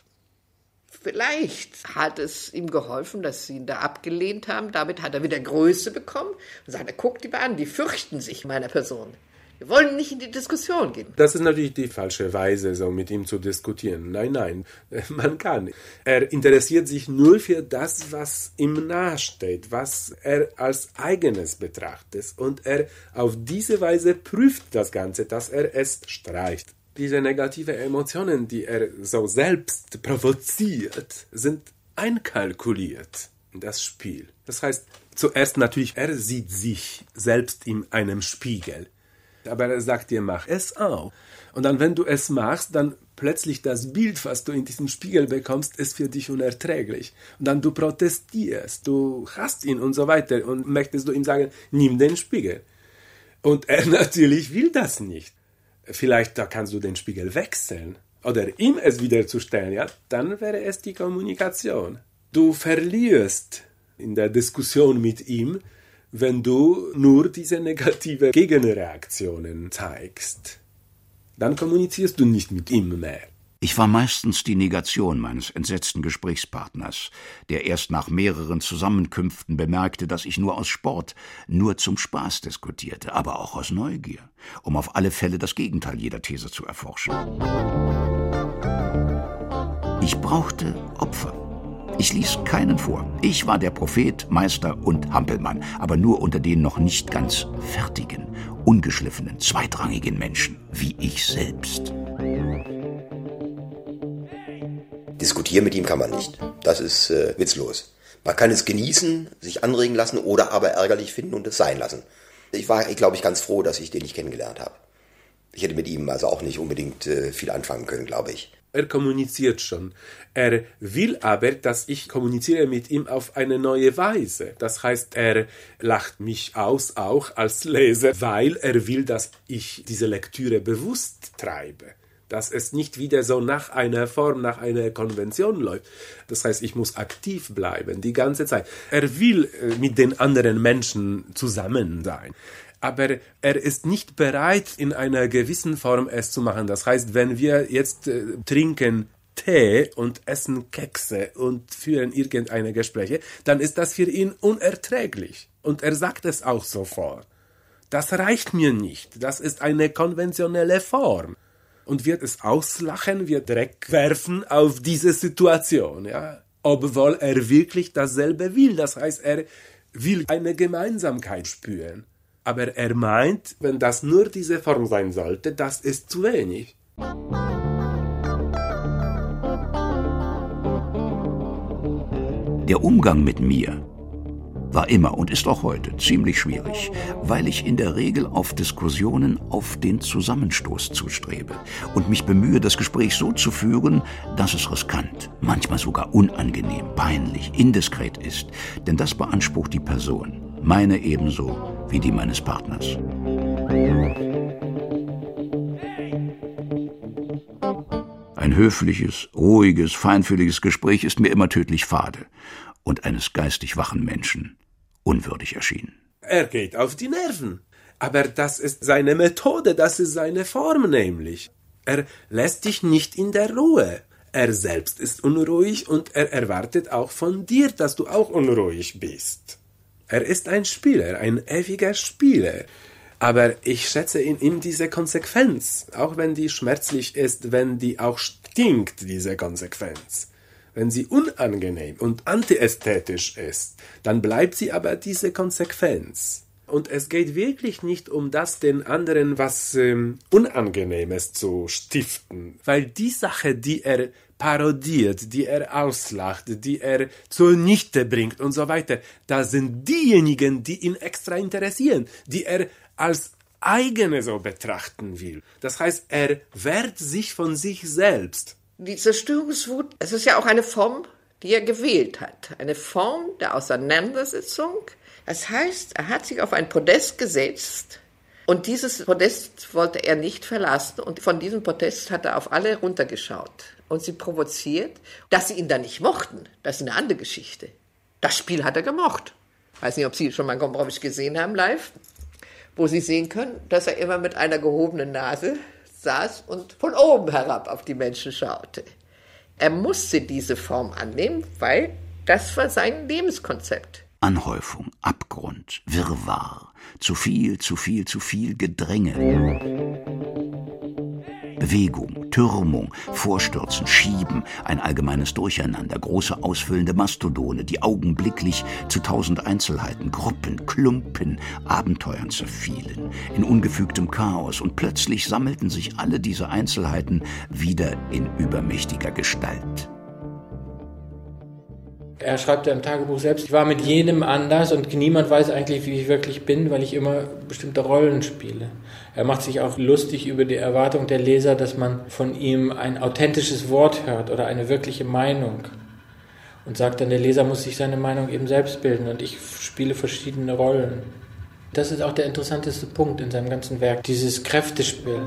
Vielleicht hat es ihm geholfen, dass sie ihn da abgelehnt haben. Damit hat er wieder Größe bekommen und sagte, guckt die mal an, die fürchten sich meiner Person. Wir wollen nicht in die Diskussion gehen. Das ist natürlich die falsche Weise, so mit ihm zu diskutieren. Nein, man kann. Er interessiert sich nur für das, was ihm nahesteht, was er als eigenes betrachtet. Und er auf diese Weise prüft das Ganze, dass er es streicht. Diese negative Emotionen, die er so selbst provoziert, sind einkalkuliert in das Spiel. Das heißt, zuerst natürlich, er sieht sich selbst in einem Spiegel. Aber er sagt dir, mach es auch. Und dann, wenn du es machst, dann plötzlich das Bild, was du in diesem Spiegel bekommst, ist für dich unerträglich. Und dann du protestierst, du hasst ihn und so weiter und möchtest du ihm sagen, nimm den Spiegel. Und er natürlich will das nicht. Vielleicht da kannst du den Spiegel wechseln oder ihm es wiederzustellen, ja, dann wäre es die Kommunikation. Du verlierst in der Diskussion mit ihm, wenn du nur diese negative Gegenreaktionen zeigst. Dann kommunizierst du nicht mit ihm mehr. Ich war meistens die Negation meines entsetzten Gesprächspartners, der erst nach mehreren Zusammenkünften bemerkte, dass ich nur aus Sport, nur zum Spaß diskutierte, aber auch aus Neugier, um auf alle Fälle das Gegenteil jeder These zu erforschen. Ich brauchte Opfer. Ich ließ keinen vor. Ich war der Prophet, Meister und Hampelmann, aber nur unter den noch nicht ganz fertigen, ungeschliffenen, zweitrangigen Menschen, wie ich selbst. Diskutieren mit ihm kann man nicht. Das ist witzlos. Man kann es genießen, sich anregen lassen oder aber ärgerlich finden und es sein lassen. Ich war, glaube ich, ganz froh, dass ich den nicht kennengelernt habe. Ich hätte mit ihm also auch nicht unbedingt viel anfangen können, glaube ich. Er kommuniziert schon. Er will aber, dass ich kommuniziere mit ihm auf eine neue Weise. Das heißt, er lacht mich aus, auch als Leser, weil er will, dass ich diese Lektüre bewusst treibe. Dass es nicht wieder so nach einer Form, nach einer Konvention läuft. Das heißt, ich muss aktiv bleiben, die ganze Zeit. Er will mit den anderen Menschen zusammen sein. Aber er ist nicht bereit, in einer gewissen Form es zu machen. Das heißt, wenn wir jetzt trinken Tee und essen Kekse und führen irgendeine Gespräche, dann ist das für ihn unerträglich. Und er sagt es auch sofort. Das reicht mir nicht. Das ist eine konventionelle Form. Und wird es auslachen, wird Dreck werfen auf diese Situation, ja. Obwohl er wirklich dasselbe will. Das heißt, er will eine Gemeinsamkeit spüren. Aber er meint, wenn das nur diese Form sein sollte, das ist zu wenig. Der Umgang mit mir war immer und ist auch heute ziemlich schwierig, weil ich in der Regel auf Diskussionen auf den Zusammenstoß zustrebe und mich bemühe, das Gespräch so zu führen, dass es riskant, manchmal sogar unangenehm, peinlich, indiskret ist, denn das beansprucht die Person, meine ebenso wie die meines Partners. Ein höfliches, ruhiges, feinfühliges Gespräch ist mir immer tödlich fade und eines geistig wachen Menschen unwürdig erschienen. Er geht auf die Nerven. Aber das ist seine Methode, das ist seine Form nämlich. Er lässt dich nicht in der Ruhe. Er selbst ist unruhig und er erwartet auch von dir, dass du auch unruhig bist. Er ist ein Spieler, ein ewiger Spieler. Aber ich schätze in ihm diese Konsequenz, auch wenn die schmerzlich ist, wenn die auch stinkt, diese Konsequenz. Wenn sie unangenehm und antiästhetisch ist, dann bleibt sie aber diese Konsequenz. Und es geht wirklich nicht um das, den anderen was Unangenehmes zu stiften. Weil die Sache, die er parodiert, die er auslacht, die er zunichte bringt und so weiter, da sind diejenigen, die ihn extra interessieren, die er als eigene so betrachten will. Das heißt, er wehrt sich von sich selbst. Die Zerstörungswut, es ist ja auch eine Form, die er gewählt hat. Eine Form der Auseinandersetzung. Das heißt, er hat sich auf ein Podest gesetzt und dieses Podest wollte er nicht verlassen. Und von diesem Podest hat er auf alle runtergeschaut und sie provoziert. Dass sie ihn dann nicht mochten, das ist eine andere Geschichte. Das Spiel hat er gemocht. Ich weiß nicht, ob Sie schon mal Gombrowicz gesehen haben live, wo Sie sehen können, dass er immer mit einer gehobenen Nase saß und von oben herab auf die Menschen schaute. Er musste diese Form annehmen, weil das war sein Lebenskonzept. Anhäufung, Abgrund, Wirrwarr, zu viel Gedränge. Bewegung, Türmung, Vorstürzen, Schieben, ein allgemeines Durcheinander, große ausfüllende Mastodone, die augenblicklich zu 1000 Einzelheiten, Gruppen, Klumpen, Abenteuern zerfielen, in ungefügtem Chaos, und plötzlich sammelten sich alle diese Einzelheiten wieder in übermächtiger Gestalt. Er schreibt ja im Tagebuch selbst, ich war mit jedem anders und niemand weiß eigentlich, wie ich wirklich bin, weil ich immer bestimmte Rollen spiele. Er macht sich auch lustig über die Erwartung der Leser, dass man von ihm ein authentisches Wort hört oder eine wirkliche Meinung. Und sagt dann, der Leser muss sich seine Meinung eben selbst bilden und ich spiele verschiedene Rollen. Das ist auch der interessanteste Punkt in seinem ganzen Werk, dieses Kräftespiel.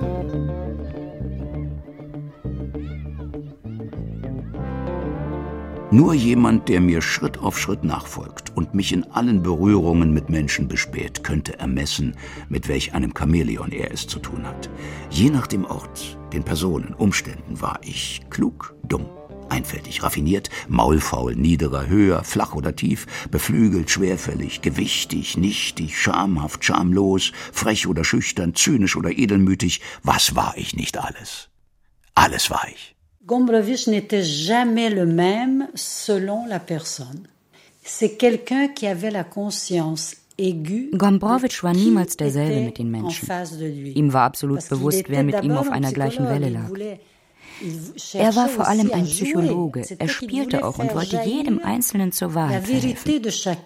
Nur jemand, der mir Schritt auf Schritt nachfolgt und mich in allen Berührungen mit Menschen bespäht, könnte ermessen, mit welch einem Chamäleon er es zu tun hat. Je nach dem Ort, den Personen, Umständen war ich klug, dumm, einfältig, raffiniert, maulfaul, niederer, höher, flach oder tief, beflügelt, schwerfällig, gewichtig, nichtig, schamhaft, schamlos, frech oder schüchtern, zynisch oder edelmütig. Was war ich nicht alles? Alles war ich. Gombrowicz n'était jamais le même selon la personne. C'est quelqu'un qui avait la conscience aiguë. Gombrowicz war niemals derselbe mit den Menschen. Ihm war absolut bewusst, wer mit ihm auf einer gleichen Welle lag. Er war vor allem ein Psychologe. Er spielte auch und wollte jedem Einzelnen zur Wahrheit verhelfen.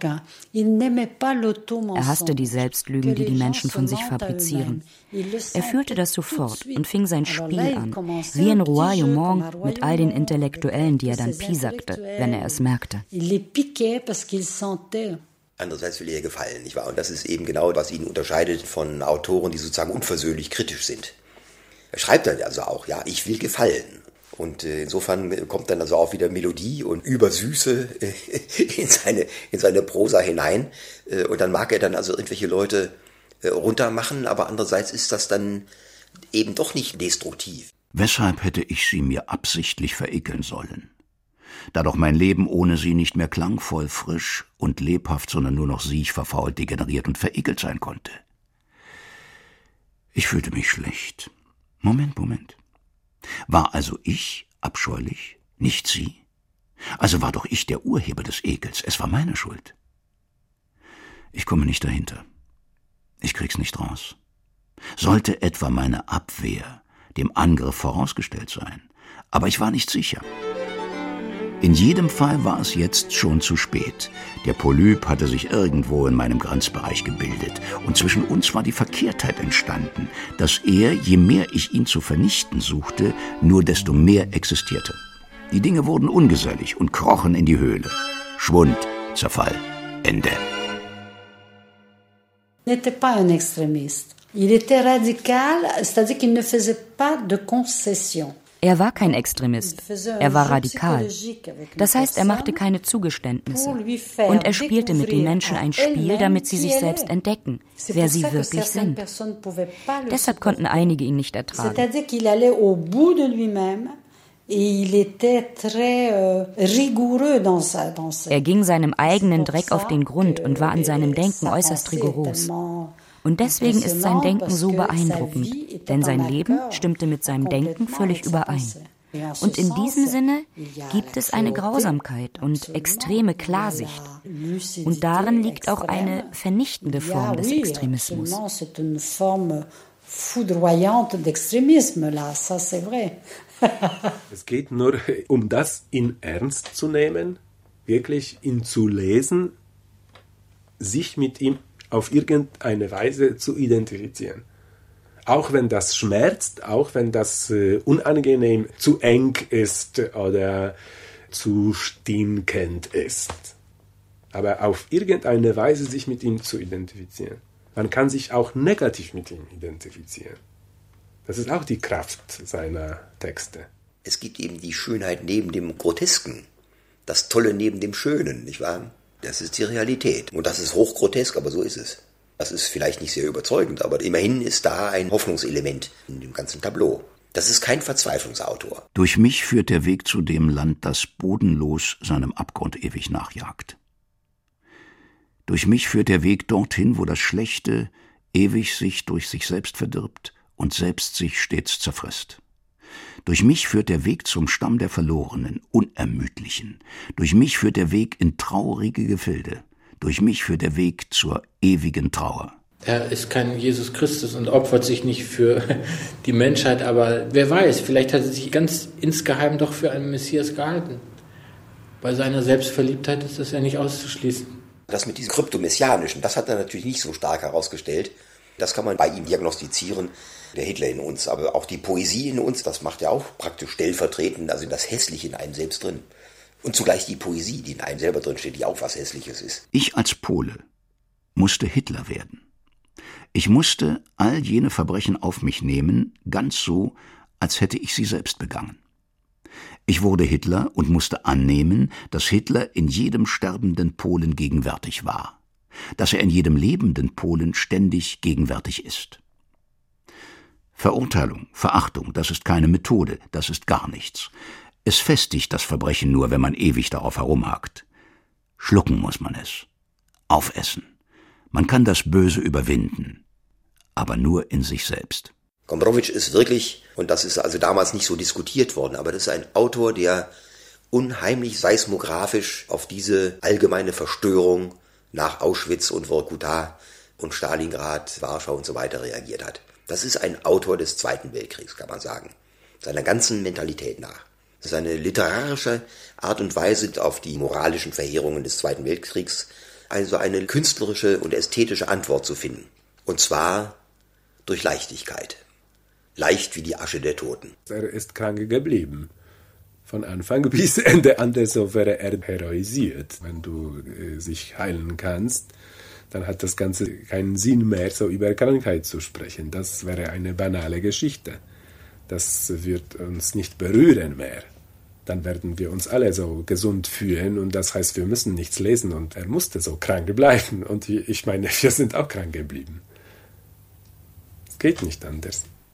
Er hasste die Selbstlügen, die die Menschen von sich fabrizieren. Er fühlte das sofort und fing sein Spiel an, wie in Royaumont mit all den Intellektuellen, die er dann piesackte, wenn er es merkte. Andererseits will er gefallen, nicht wahr? Und das ist eben genau, was ihn unterscheidet von Autoren, die sozusagen unversöhnlich kritisch sind. Er schreibt dann also auch, ja, ich will gefallen. Und insofern kommt dann also auch wieder Melodie und Übersüße in seine Prosa hinein. Und dann mag er dann also irgendwelche Leute runtermachen, aber andererseits ist das dann eben doch nicht destruktiv. Weshalb hätte ich sie mir absichtlich verekeln sollen? Da doch mein Leben ohne sie nicht mehr klangvoll, frisch und lebhaft, sondern nur noch siech, verfault, degeneriert und verekelt sein konnte. Ich fühlte mich schlecht. Moment. War also ich abscheulich, nicht sie? Also war doch ich der Urheber des Ekels, es war meine Schuld. Ich komme nicht dahinter. Ich krieg's nicht raus. Sollte etwa meine Abwehr dem Angriff vorausgestellt sein, aber ich war nicht sicher. In jedem Fall war es jetzt schon zu spät. Der Polyp hatte sich irgendwo in meinem Grenzbereich gebildet und zwischen uns war die Verkehrtheit entstanden, dass er, je mehr ich ihn zu vernichten suchte, nur desto mehr existierte. Die Dinge wurden ungesellig und krochen in die Höhle. Schwund, Zerfall, Ende. Il n'était pas un extrémiste. Il était radical, c'est-à-dire qu'il ne faisait pas de concessions. Er war kein Extremist, er war radikal. Das heißt, er machte keine Zugeständnisse. Und er spielte mit den Menschen ein Spiel, damit sie sich selbst entdecken, wer sie wirklich sind. Deshalb konnten einige ihn nicht ertragen. Er ging seinem eigenen Dreck auf den Grund und war in seinem Denken äußerst rigoros. Und deswegen ist sein Denken so beeindruckend, denn sein Leben stimmte mit seinem Denken völlig überein. Und in diesem Sinne gibt es eine Grausamkeit und extreme Klarsicht. Und darin liegt auch eine vernichtende Form des Extremismus. Es geht nur um das, ihn ernst zu nehmen, wirklich ihn zu lesen, sich mit ihm auf irgendeine Weise zu identifizieren. Auch wenn das schmerzt, auch wenn das unangenehm, zu eng ist oder zu stinkend ist. Aber auf irgendeine Weise sich mit ihm zu identifizieren. Man kann sich auch negativ mit ihm identifizieren. Das ist auch die Kraft seiner Texte. Es gibt eben die Schönheit neben dem Grotesken, das Tolle neben dem Schönen, nicht wahr? Das ist die Realität. Und das ist hochgrotesk, aber so ist es. Das ist vielleicht nicht sehr überzeugend, aber immerhin ist da ein Hoffnungselement in dem ganzen Tableau. Das ist kein Verzweiflungsautor. Durch mich führt der Weg zu dem Land, das bodenlos seinem Abgrund ewig nachjagt. Durch mich führt der Weg dorthin, wo das Schlechte ewig sich durch sich selbst verdirbt und selbst sich stets zerfrisst. Durch mich führt der Weg zum Stamm der Verlorenen, Unermüdlichen. Durch mich führt der Weg in traurige Gefilde. Durch mich führt der Weg zur ewigen Trauer. Er ist kein Jesus Christus und opfert sich nicht für die Menschheit, aber wer weiß, vielleicht hat er sich ganz insgeheim doch für einen Messias gehalten. Bei seiner Selbstverliebtheit ist das ja nicht auszuschließen. Das mit diesem Kryptomessianischen, das hat er natürlich nicht so stark herausgestellt. Das kann man bei ihm diagnostizieren, der Hitler in uns. Aber auch die Poesie in uns, das macht er auch praktisch stellvertretend, also das Hässliche in einem selbst drin. Und zugleich die Poesie, die in einem selber drin steht, die auch was Hässliches ist. Ich als Pole musste Hitler werden. Ich musste all jene Verbrechen auf mich nehmen, ganz so, als hätte ich sie selbst begangen. Ich wurde Hitler und musste annehmen, dass Hitler in jedem sterbenden Polen gegenwärtig war, dass er in jedem lebenden Polen ständig gegenwärtig ist. Verurteilung, Verachtung, das ist keine Methode, das ist gar nichts. Es festigt das Verbrechen nur, wenn man ewig darauf herumhakt. Schlucken muss man es, aufessen. Man kann das Böse überwinden, aber nur in sich selbst. Gombrowicz ist wirklich, und das ist also damals nicht so diskutiert worden, aber das ist ein Autor, der unheimlich seismografisch auf diese allgemeine Verstörung nach Auschwitz und Vorkuta und Stalingrad, Warschau und so weiter reagiert hat. Das ist ein Autor des Zweiten Weltkriegs, kann man sagen, seiner ganzen Mentalität nach. Das ist eine literarische Art und Weise auf die moralischen Verheerungen des Zweiten Weltkriegs, also eine künstlerische und ästhetische Antwort zu finden. Und zwar durch Leichtigkeit. Leicht wie die Asche der Toten. Er ist krank geblieben. Von Anfang bis Ende. Anders so wäre er heroisiert. Wenn du sich heilen kannst, dann hat das Ganze keinen Sinn mehr, so über Krankheit zu sprechen. Das wäre eine banale Geschichte. Das wird uns nicht berühren mehr. Dann werden wir uns alle so gesund fühlen und das heißt, wir müssen nichts lesen und er musste so krank bleiben. Und ich meine, wir sind auch krank geblieben. Es geht nicht anders.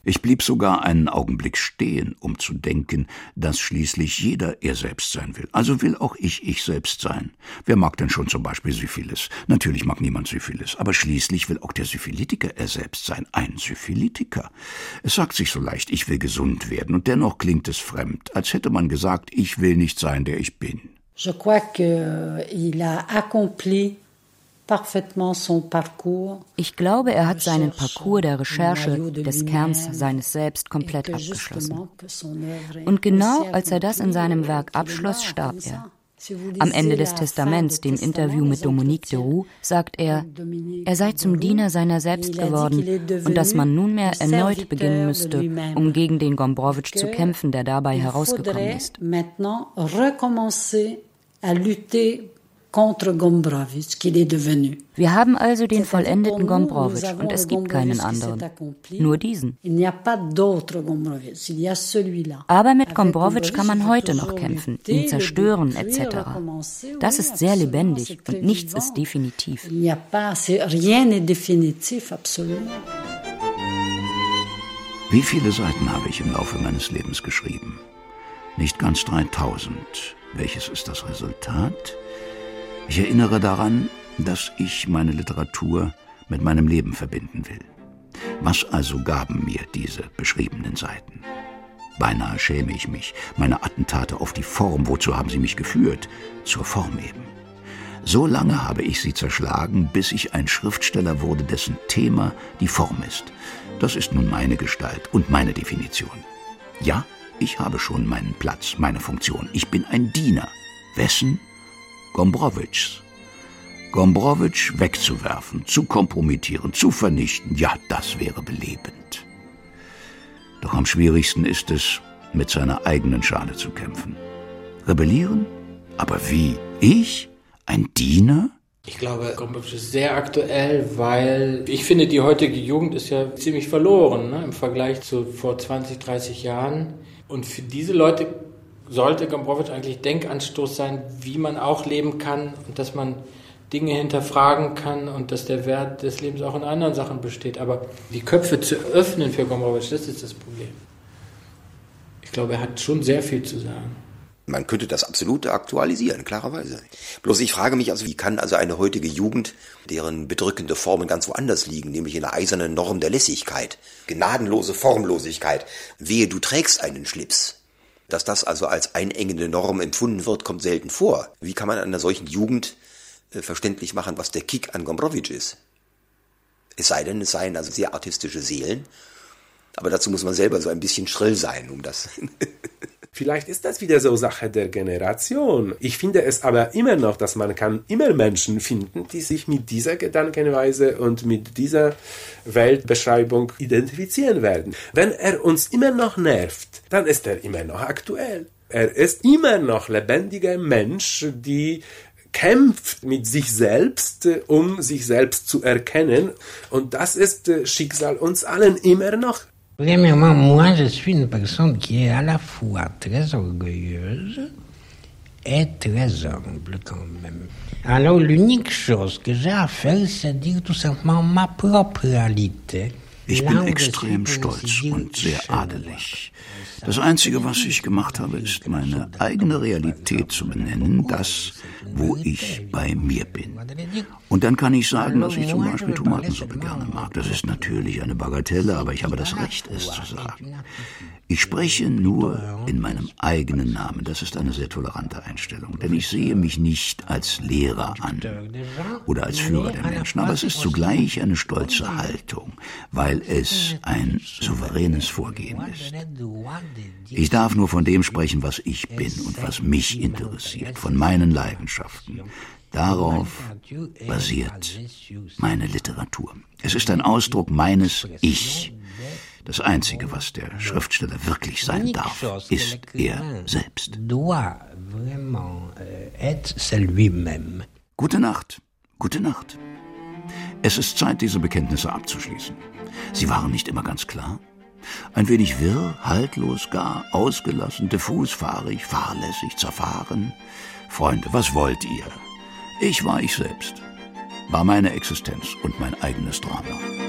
Ich blieb sogar einen Augenblick stehen, um zu denken, dass schließlich jeder er selbst sein will. Also will auch ich selbst sein. Wer mag denn schon zum Beispiel Syphilis? Natürlich mag niemand Syphilis, aber schließlich will auch der Syphilitiker er selbst sein. Ein Syphilitiker. Es sagt sich so leicht, ich will gesund werden, und dennoch klingt es fremd, als hätte man gesagt, ich will nicht sein, der ich bin. Je crois qu'il a accompli parfaitement son parcours. Ich glaube, er hat seinen Parcours der Recherche, des Kerns seines Selbst komplett abgeschlossen. Und genau als er das in seinem Werk abschloss, starb er. Am Ende des Testaments, dem Interview mit Dominique de Roux, sagt er sei zum Diener seiner selbst geworden und dass man nunmehr erneut beginnen müsste, um gegen den Gombrowicz zu kämpfen, der dabei herausgekommen ist. Wir haben also den vollendeten Gombrowicz und es gibt keinen anderen, nur diesen. Aber mit Gombrowicz kann man heute noch kämpfen, ihn zerstören etc. Das ist sehr lebendig und nichts ist definitiv. Wie viele Seiten habe ich im Laufe meines Lebens geschrieben? Nicht ganz 3000. Welches ist das Resultat? Ich erinnere daran, dass ich meine Literatur mit meinem Leben verbinden will. Was also gaben mir diese beschriebenen Seiten? Beinahe schäme ich mich. Meine Attentate auf die Form, wozu haben sie mich geführt? Zur Form eben. So lange habe ich sie zerschlagen, bis ich ein Schriftsteller wurde, dessen Thema die Form ist. Das ist nun meine Gestalt und meine Definition. Ja, ich habe schon meinen Platz, meine Funktion. Ich bin ein Diener. Wessen? Gombrowicz. Gombrowicz wegzuwerfen, zu kompromittieren, zu vernichten, ja, das wäre belebend. Doch am schwierigsten ist es, mit seiner eigenen Schale zu kämpfen. Rebellieren? Aber wie? Ich? Ein Diener? Ich glaube, Gombrowicz ist sehr aktuell, weil ich finde, die heutige Jugend ist ja ziemlich verloren, ne, im Vergleich zu vor 20, 30 Jahren. Und für diese Leute sollte Gombrowicz eigentlich Denkanstoß sein, wie man auch leben kann und dass man Dinge hinterfragen kann und dass der Wert des Lebens auch in anderen Sachen besteht. Aber die Köpfe zu öffnen für Gombrowicz, das ist das Problem. Ich glaube, er hat schon sehr viel zu sagen. Man könnte das absolut aktualisieren, klarerweise. Bloß ich frage mich also, wie kann also eine heutige Jugend, deren bedrückende Formen ganz woanders liegen, nämlich in der eisernen Norm der Lässigkeit, gnadenlose Formlosigkeit, wehe, du trägst einen Schlips. Dass das also als einengende Norm empfunden wird, kommt selten vor. Wie kann man einer solchen Jugend verständlich machen, was der Kick an Gombrowicz ist? Es sei denn, es seien also sehr artistische Seelen, aber dazu muss man selber so ein bisschen schrill sein, um das... Vielleicht ist das wieder so Sache der Generation. Ich finde es aber immer noch, dass man kann immer Menschen finden, die sich mit dieser Gedankenweise und mit dieser Weltbeschreibung identifizieren werden. Wenn er uns immer noch nervt, dann ist er immer noch aktuell. Er ist immer noch lebendiger Mensch, die kämpft mit sich selbst, um sich selbst zu erkennen. Und das ist Schicksal uns allen immer noch. Premièrement, moi, je suis une personne qui est à la fois très orgueilleuse et très humble quand même. Alors, l'unique chose que j'ai à faire, c'est dire tout simplement ma propre réalité. Ich bin extrem stolz und sehr adelig. Das Einzige, was ich gemacht habe, ist, meine eigene Realität zu benennen, das, wo ich bei mir bin. Und dann kann ich sagen, dass ich zum Beispiel Tomatensuppe gerne mag. Das ist natürlich eine Bagatelle, aber ich habe das Recht, es zu sagen. Ich spreche nur in meinem eigenen Namen. Das ist eine sehr tolerante Einstellung, denn ich sehe mich nicht als Lehrer an oder als Führer der Menschen, aber es ist zugleich eine stolze Haltung, weil es ein souveränes Vorgehen ist. Ich darf nur von dem sprechen, was ich bin und was mich interessiert, von meinen Leidenschaften. Darauf basiert meine Literatur. Es ist ein Ausdruck meines Ich. Das Einzige, was der Schriftsteller wirklich sein darf, ist er selbst. Gute Nacht, gute Nacht. Es ist Zeit, diese Bekenntnisse abzuschließen. Sie waren nicht immer ganz klar. Ein wenig wirr, haltlos, gar ausgelassen, diffus, fahrig, fahrlässig, zerfahren. Freunde, was wollt ihr? Ich war ich selbst, war meine Existenz und mein eigenes Drama.